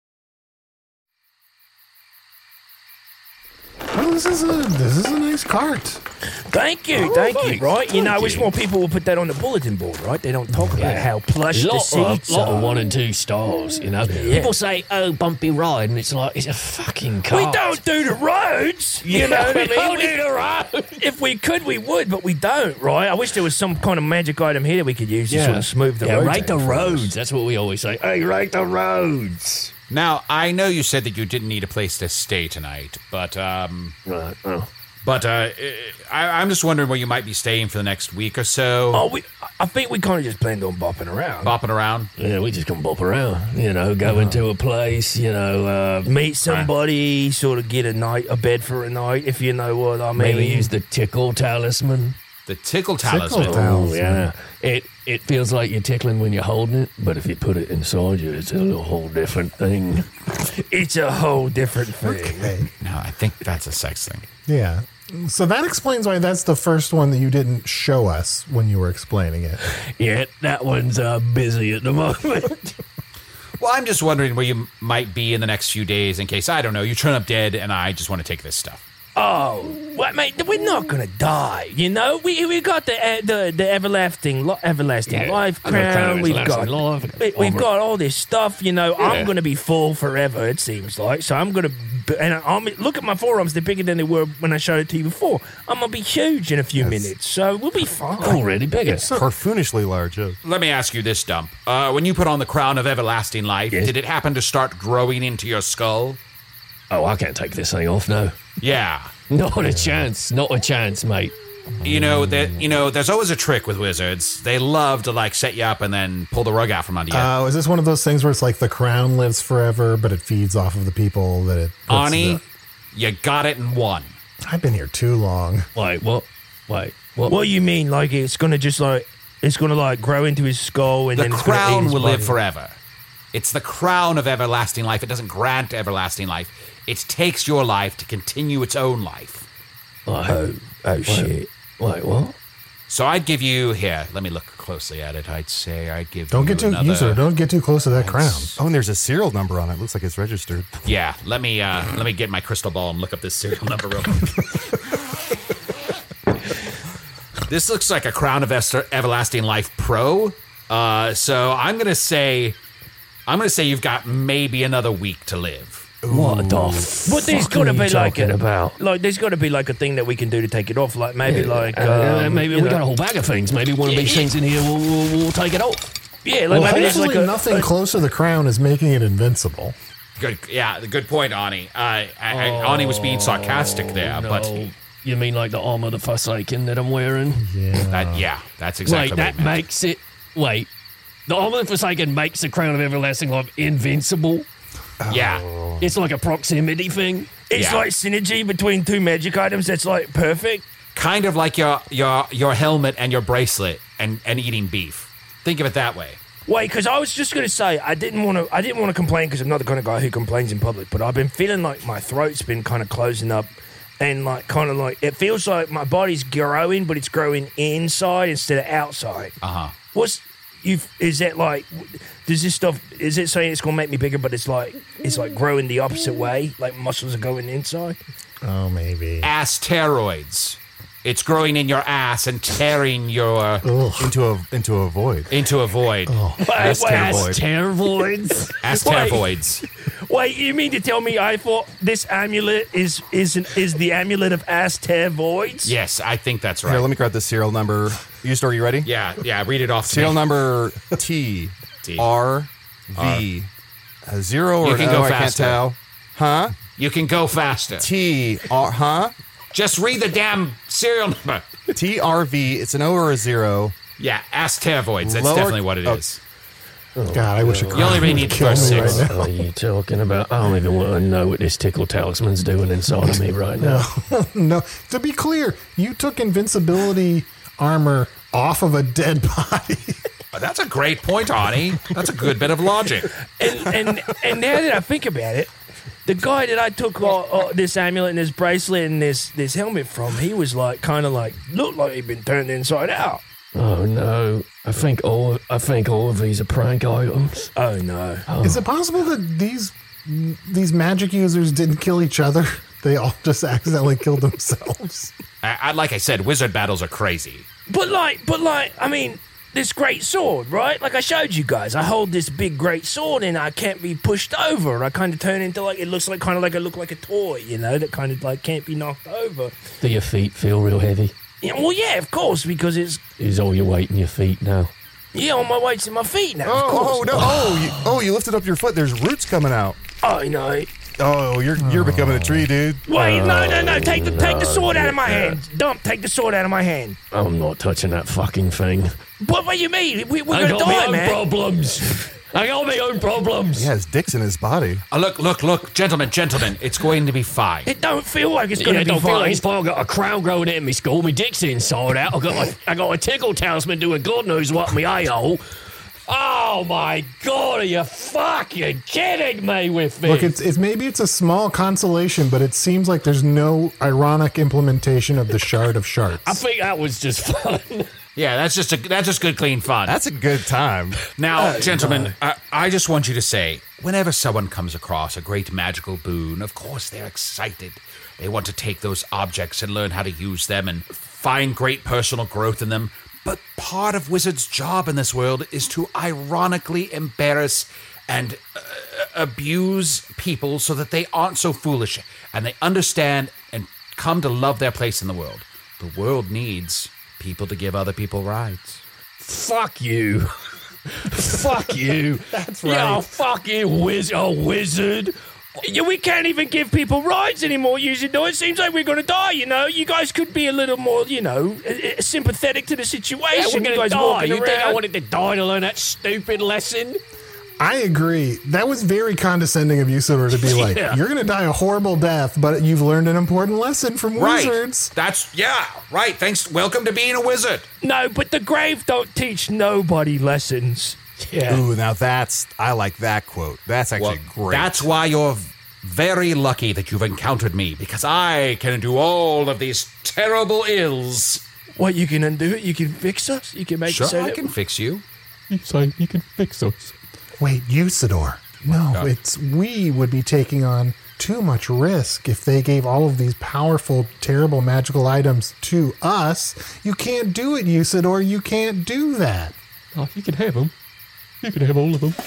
Well, this is a this is a nice cart. Thank you, Oh, thank you. thank- Right, you know, I thank wish you. more people would put that on the bulletin board. Right, they don't talk about how plush the lot, seats lot are. of one and two stars, you know. Yeah. People say, "Oh, bumpy ride," and it's like it's a fucking car. We don't do the roads. You Yeah, know what we I mean? don't We- do the roads. If we could, we would, but we don't, right? I wish there was some kind of magic item here that we could use to sort of smooth the yeah, roads. rate the out for us. roads. That's what we always say. Hey, rate the roads. Now, I know you said that you didn't need a place to stay tonight, but, um... Right, well... But, uh, I, I'm just wondering where you might be staying for the next week or so. Oh, we, I think we kind of just planned on bopping around. Bopping around? Yeah, we just come bop around. You know, go into a place, you know... Uh, Meet somebody, sort of get a night, a bed for a night, if you know what I mean. Maybe use the tickle talisman. The tickle talisman? Oh, yeah. It it feels like you're tickling when you're holding it, but if you put it inside you, it's a whole different thing. It's a whole different thing. Okay. No, I think that's a sex thing. Yeah. So that explains why that's the first one that you didn't show us when you were explaining it. Yeah, that one's uh, busy at the moment. Well, I'm just wondering where you might be in the next few days in case, I don't know, you turn up dead and I just want to take this stuff. Oh, what, mate? We're not gonna die, you know. We we got the uh, the the everlasting lo- everlasting Yeah, life I got crown. crown, We've everlasting got life. we, we've got all this stuff, you know. Yeah. I'm gonna be full forever. It seems like so. I'm gonna b- and I'm look at my forearms. They're bigger than they were when I showed it to you before. I'm gonna be huge in a few minutes, so we'll be fine. Already bigger. Cartoonishly large. Yeah. Let me ask you this, Dump. Uh, when you put on the crown of everlasting life, Yes. did it happen to start growing into your skull? Oh, I can't take this thing off, no. Yeah. Not a chance. Not a chance, mate. You know that you know. There's always a trick with wizards. They love to like set you up and then pull the rug out from under you. Oh, is this one of those things where it's like the crown lives forever, but it feeds off of the people that it puts Ani, the- you got it in one. I've been here too long. Wait, what? Wait, what? What do you mean? Like it's gonna just like it's gonna like grow into his skull and The then it's gonna eat crown his will live body? forever. It's the crown of everlasting life. It doesn't grant everlasting life. It takes your life to continue its own life. Wait, Oh, oh shit! Wait, what? So I'd give you here. Let me look closely at it. I'd say I'd give. Don't you get too another, user. Don't get too close to that crown. Oh, and there's a serial number on it. Looks like it's registered. Yeah. Let me uh, let me get my crystal ball and look up this serial number real quick. This looks like a Crown of Esther Everlasting Life Pro. Uh, so I'm gonna say, I'm gonna say you've got maybe another week to live. What the But there's fuck got to are be you like talking a, about? like there's got to be like a thing that we can do to take it off. Like maybe Yeah, like uh, um, maybe you we know. got a whole bag of things. Maybe one of these things in here will will will take it off. Yeah, like Well, maybe there's hopefully like a, nothing a- close to the crown is making it invincible. Good. Yeah. Good point, Ani. Uh, I, I, Ani was being sarcastic there, no. but You mean like the armor of the Forsaken that I'm wearing? Yeah. that, yeah, that's exactly Wait, what that it meant. makes it. Wait, the armor of the Forsaken makes the Crown of Everlasting Life invincible. Yeah. It's like a proximity thing. it's Yeah. like synergy between two magic items. That's like perfect. Kind of like your your your helmet and your bracelet and, and eating beef. Think of it that way. Wait, because I was just gonna say I didn't want to. I didn't want to complain because I'm not the kind of guy who complains in public. But I've been feeling like my throat's been kind of closing up, and like kind of like it feels like my body's growing, but it's growing inside instead of outside. Uh huh. What's you? Is that like? Does this stuff? Is it saying it's gonna make me bigger, but it's like it's like growing the opposite way? Like muscles are going inside. Oh, maybe. Asteroids. It's growing in your ass and tearing your into a into a void. into a void. Asteroids. Asteroids. Asteroids. Wait, you mean to tell me I thought this amulet is is an, is the amulet of Asteroids? Yes, I think that's Here, right. let me grab the serial number. You store, you ready? Yeah, yeah. Read it off. To Serial me. number T T. R V a zero or You an can O, go I can't faster. tell. Huh? You can go faster. T R huh? Just read the damn serial number. T R V. It's an O or a zero. Yeah, asteroids. That's Lower- definitely what it oh. is. God, I wish a You crown only really would need the kill first me six. right now. What are you talking about? I don't even want to know what this tickle talisman's doing inside of me right now. No, to be clear, you took invincibility armor off of a dead body. But that's a great point, Ani. That's a good bit of logic. And and and now that I think about it, the guy that I took uh, uh, this amulet and this bracelet and this this helmet from, he was like kind of like looked like he'd been turned inside out. Oh no! I think all I think all of these are prank items. Oh no! Is it possible that these these magic users didn't kill each other? They all just accidentally killed themselves. I, I, like I said, wizard battles are crazy. But like, but like, I mean, this great sword, right? Like I showed you guys, I hold this big great sword and I can't be pushed over. I kind of turn into like it looks like kind of like I look like a toy, you know, that kind of like can't be knocked over. Do your feet feel real heavy? Yeah, well, yeah, of course, because it's Is all your weight in your feet now? yeah, all my weight's in my feet now. Oh, of course. oh no! Oh, you, oh, you lifted up your foot. There's roots coming out. Oh no! Oh, you're you're becoming a tree, dude. Wait, no, no, no! Take the take the sword out of my hand. Dump! Take the sword out of my hand. I'm not touching that fucking thing. What? What do you mean? We, we're I gonna got my die, own man. problems. I got my own problems. He has dicks in his body. Uh, look, look, look, gentlemen, gentlemen, it's going to be fine. It don't feel like it's Yeah, gonna I be don't feel fine. like it's fine. I got a crown growing in my skull. My dick's inside out. I got a, I got a tickle talisman doing God knows what in my a-hole. Oh my God! Are you fucking kidding me with this? Look, it's, it's maybe it's a small consolation, but it seems like there's no ironic implementation of the shard of shards. I think that was just fun. Yeah, that's just a, that's just good, clean fun. That's a good time. Now, gentlemen, I, I just want you to say, whenever someone comes across a great magical boon, of course they're excited. They want to take those objects and learn how to use them and find great personal growth in them. But part of Wizard's job in this world is to ironically embarrass and uh, abuse people so that they aren't so foolish and they understand and come to love their place in the world. The world needs people to give other people rides. Fuck you. Fuck you. That's right. Yeah, fuck you, wizard. Oh, wizard. Yeah, we can't even give people rides anymore using it. It seems like we're going to die, you know. You guys could be a little more, you know, uh, sympathetic to the situation. Yeah, we're you gonna guys die. walking You think I around. wanted to die to learn that stupid lesson? I agree. That was very condescending of you, Sora, to be like, Yeah. you're going to die a horrible death, but you've learned an important lesson from Right. wizards. That's, yeah, right. Thanks. Welcome to being a wizard. No, but the grave don't teach nobody lessons. Yeah. Ooh, now that's I like that quote. That's actually great. That's why you're very lucky that you've encountered me, because I can do all of these terrible ills. What, you can undo it? You can fix us? You can make Sure, us so I that- can fix you. You say you can fix us. Wait, Usador. No, Yeah. it's we would be taking on too much risk if they gave all of these powerful, terrible magical items to us. You can't do it, Usador. You can't do that. Oh, you can have them. You can have all of them.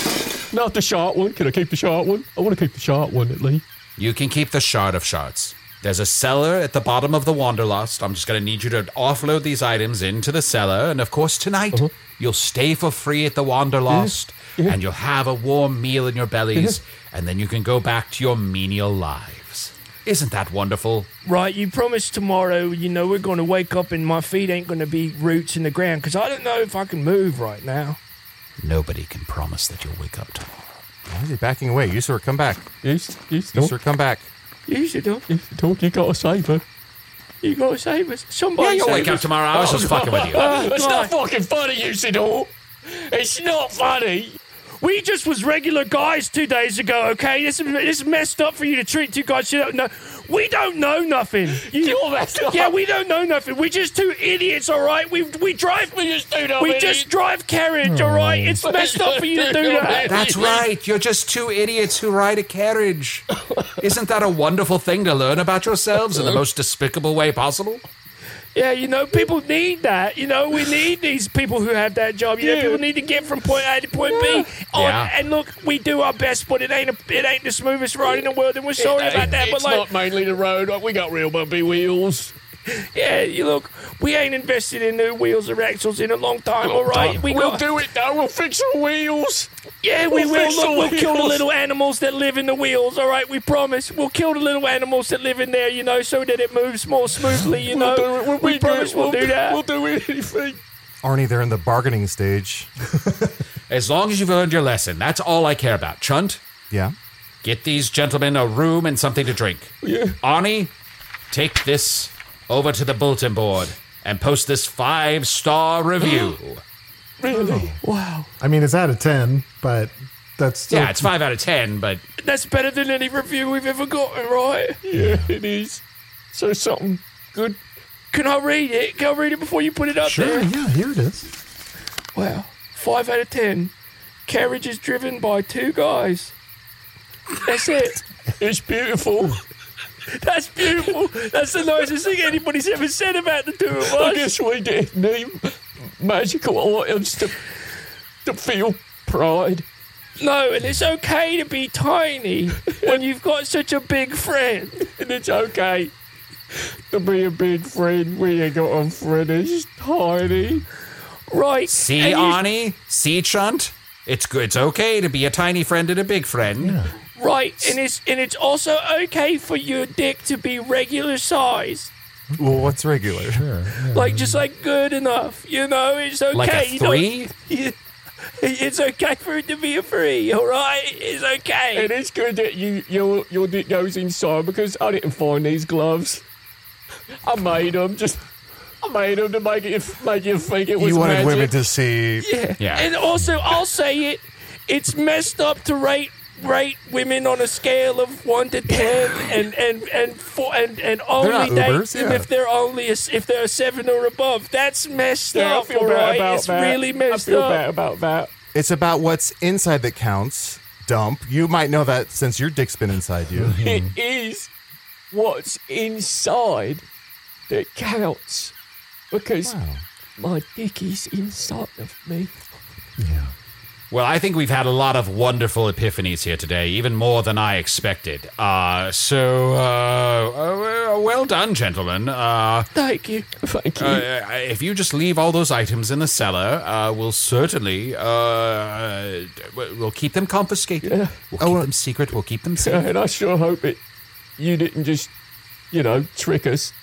Not the sharp one. Can I keep the sharp one? I want to keep the sharp one at least. You can keep the shard of shards. There's a cellar at the bottom of the Wanderlust. I'm just going to need you to offload these items into the cellar. And, of course, tonight, uh-huh. you'll stay for free at the Wanderlust. Yeah. Yeah. And you'll have a warm meal in your bellies. Yeah. And then you can go back to your menial lives. Isn't that wonderful? Right, you promised tomorrow, you know, we're going to wake up and my feet ain't going to be roots in the ground. Because I don't know if I can move right now. Nobody can promise that you'll wake up tomorrow. Why is he backing away? Usador, come back. Yes, yes, Usador, come back. Usador. Usador, you got to save her. You got to save us. Somebody Yeah, you'll save wake us. up tomorrow. I was Oh, just fucking with you. Oh, It's God. not fucking funny, Usador. It's not funny. We just was regular guys two days ago, okay? This is, this is messed up for you to treat two guys you don't know. We don't know nothing. You, You're messed up. Yeah, we don't know nothing. We're just two idiots, all right? We we drive. We just do that. We just drive carriage, all right? It's messed up for you to do that. That's right. You're just two idiots who ride a carriage. Isn't that a wonderful thing to learn about yourselves in the most despicable way possible? Yeah, you know, people need that. You know, we need these people who have that job. You know, Yeah. people need to get from point A to point B. On, Yeah. And look, we do our best, but it ain't a, it ain't the smoothest ride in the world, and we're sorry It- about that. It's But like, not mainly the road. We got real bumpy wheels. yeah, you look, we ain't invested in new wheels or axles in a long time. All right, we we'll got, do it though. We'll fix the wheels. yeah, we we'll will. fix Look, the we'll kill the wheels. little animals that live in the wheels. All right, we promise. We'll kill the little animals that live in there. You know, so that it moves more smoothly. You know, We'll do it. When we we promise do it, we'll, we'll do that. We'll do anything. Arnie, they're in the bargaining stage. As long as you've learned your lesson, that's all I care about. Chunt, Yeah. get these gentlemen a room and something to drink. Yeah. Arnie, take this over to the bulletin board and post this five-star review. Really? Wow, I mean, it's out of ten, but that's still... Yeah, it's five out of ten, but that's better than any review we've ever gotten. Right? Yeah, it is. So something good. Can I read it? Can I read it before you put it up Sure, there? yeah, here it is. Wow. Five out of ten. Carriage is driven by two guys. That's it. It's beautiful. That's beautiful. That's the nicest thing anybody's ever said about the two of us. I guess we did need magical items to, to feel pride. No, and it's okay to be tiny when you've got such a big friend. And it's okay to be a big friend when you got a friend that's tiny. Right. see, and you- Arnie? See, Chunt? It's good. It's okay to be a tiny friend and a big friend. Yeah. Right, and it's and it's also okay for your dick to be regular size. Well, what's regular? Sure. Yeah. Like, just like good enough, you know? It's okay. Like a You don't- three? Yeah. It's okay for it to be a three, all right? It's okay. And it's good that you your your dick goes inside because I didn't find these gloves. I made them. Just I made them to make it make you think it was You wanted magic. women to see. Yeah. Yeah. And also, I'll say it, it's messed up to rate rate women on a scale of one to ten, and and and for, and and only not date Ubers, them yeah. if they're only a, if they're a seven or above. That's messed Yeah, I up, feel all bad right? about It's that. really messed I feel up. bad about that. It's about what's inside that counts. Dump. You might know that since your dick's been inside you. It is what's inside that counts. Because Wow. my dick is inside of me. Yeah. Well, I think we've had a lot of wonderful epiphanies here today, even more than I expected. Uh, so, uh, uh, well done, gentlemen. Uh, Thank you. Thank you. uh, if you just leave all those items in the cellar, uh, we'll certainly, uh, we'll keep them confiscated. Yeah. We'll keep them secret. We'll keep them safe. And I sure hope it. You didn't just, you know, trick us.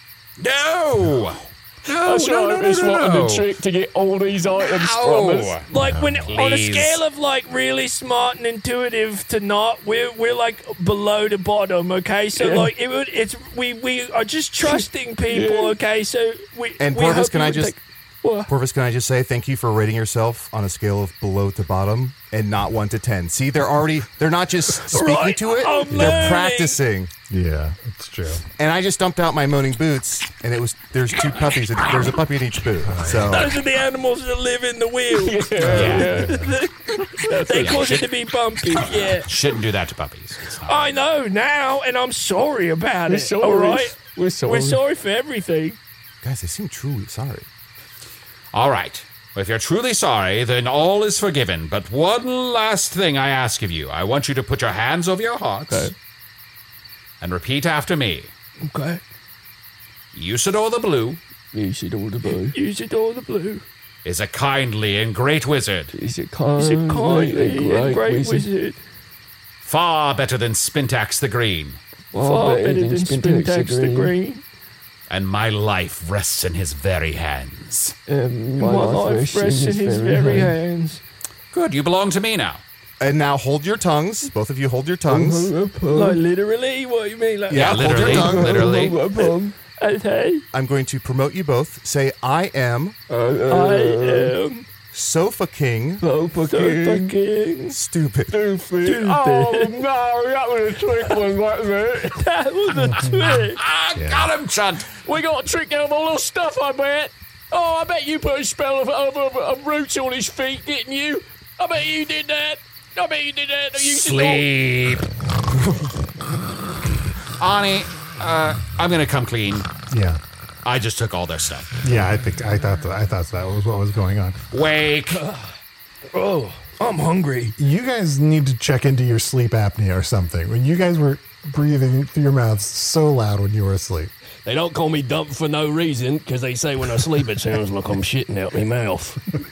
No! No, I sure no, no, hope no, it's no, not no. a trick to get all these items Ow. from us. Like when on a please. scale of like really smart and intuitive to not, we're we're like below the bottom. Okay, so Yeah. like it would, it's we we are just trusting people. Yeah. Okay, so we And we Porpoise, hope can you I would just take- Porvis, can I just say thank you for rating yourself on a scale of below to bottom and not one to ten. See, they're already, they're not just speaking Right, to it, I'm they're learning. practicing. Yeah, it's true. And I just dumped out my moaning boots, and it was, there's two puppies, there's a puppy in each boot. So Those are the animals that live in the wheel. Yeah. They cause it to be bumpy, yeah. Shouldn't do that to puppies. It's not- I know now, and I'm sorry about We're it. sorry. All right? We're sorry. We're sorry for everything. guys, they seem truly sorry. All right. Well, if you're truly sorry, then all is forgiven. But one last thing I ask of you. I want you to put your hands over your hearts Okay. and repeat after me. Okay. Usador the Blue Usador the Blue Usador the Blue is a kindly and great wizard. is a kind, He's a kindly and great wizard. wizard. Far better than Spintax the Green. Far better than Spintax the Green. And my life rests in his very hands. Um, My life rests in his very hands. Good, you belong to me now. And now hold your tongues. Both of you hold your tongues. Like literally? What do you mean? Like Yeah, hold your literally, tongue. literally. Okay. I'm going to promote you both. Say, I am I am Sofa King. Sofa Sofa King. Stupid. Stupid. Oh, no, that was a trick one, wasn't it? That was a trick. Ah, got him, Chunt. We got a trick out of all the stuff, I bet. Oh, I bet you put a spell of, of, of, of roots on his feet, didn't you? I bet you did that. I bet you did that. You Sleep. Ani, uh, I'm going to come clean. Yeah. I just took all their stuff. Yeah, I think I thought that, I thought that was what was going on. Wake. Oh, I'm hungry. You guys need to check into your sleep apnea or something. When you guys were breathing through your mouths so loud when you were asleep. They don't call me Dump for no reason, because they say when I sleep it sounds like I'm shitting out my mouth.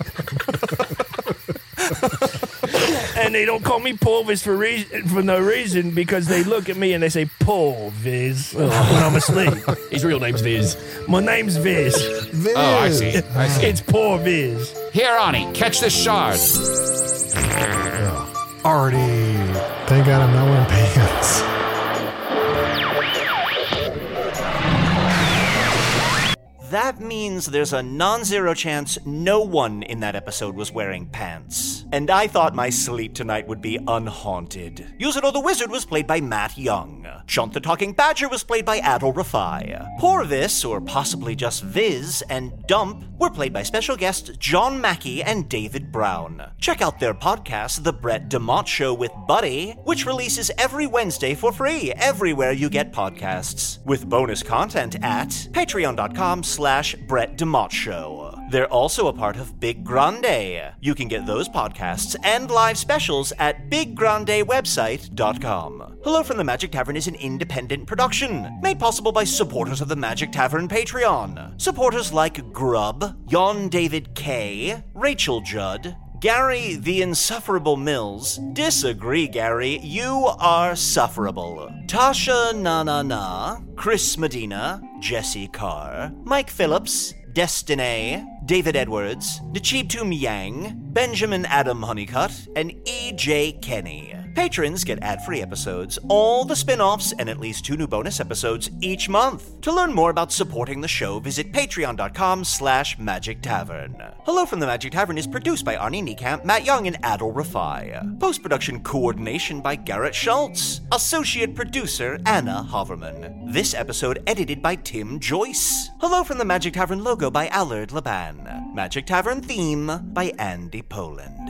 And they don't call me Porvis for reason, for no reason because they look at me and they say Porvis when I'm asleep. His real name's Viz. My name's Viz. Viz. Oh, I see. I see. It's poor Viz. Here, Ani, catch this shard. Artie. Thank God I'm not wearing pants. That means there's a non-zero chance no one in that episode was wearing pants. And I thought my sleep tonight would be unhaunted. Usador the Wizard was played by Matt Young. Chunt the Talking Badger was played by Adol Rafai. Porvis, or possibly just Viz, and Dump were played by special guests John Mackey and David Brown. Check out their podcast, The Brett DeMott Show with Buddy, which releases every Wednesday for free everywhere you get podcasts, with bonus content at patreon.com slash Brett DeMott Show. They're also a part of Big Grande. You can get those podcasts and live specials at big grande website dot com. Hello from the Magic Tavern is an independent production, made possible by supporters of the Magic Tavern Patreon. Supporters like Grub, Yon David K, Rachel Judd, Gary the Insufferable Mills. Disagree, Gary. You are sufferable. Tasha Na Na Na, Chris Medina, Jesse Carr, Mike Phillips, Destiny, David Edwards, Nachibtum Yang, Benjamin Adam Honeycutt, and E J Kenny. Patrons get ad-free episodes, all the spin-offs, and at least two new bonus episodes each month. To learn more about supporting the show, visit patreon.com slash Magic Tavern. Hello from the Magic Tavern is produced by Arnie Niekamp, Matt Young, and Adol Rafai. Post-production coordination by Garrett Schultz. Associate producer Anna Hoverman. This episode edited by Tim Joyce. Hello from the Magic Tavern logo by Allard Laban. Magic Tavern theme by Andy Poland.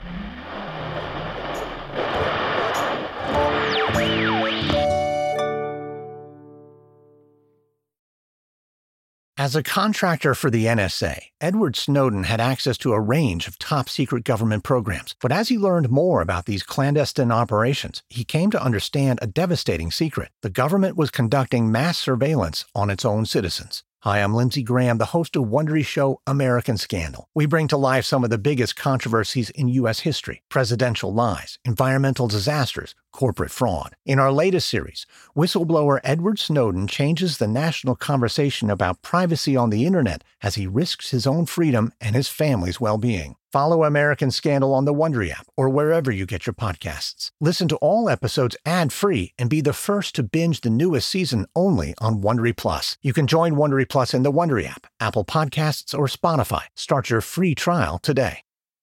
As a contractor for the N S A, Edward Snowden had access to a range of top-secret government programs. But as he learned more about these clandestine operations, he came to understand a devastating secret. The government was conducting mass surveillance on its own citizens. Hi, I'm Lindsey Graham, the host of Wondery show American Scandal. We bring to life some of the biggest controversies in U S history: presidential lies, environmental disasters, corporate fraud. In our latest series, whistleblower Edward Snowden changes the national conversation about privacy on the internet as he risks his own freedom and his family's well-being. Follow American Scandal on the Wondery app or wherever you get your podcasts. Listen to all episodes ad-free and be the first to binge the newest season only on Wondery Plus. You can join Wondery Plus in the Wondery app, Apple Podcasts, or Spotify. Start your free trial today.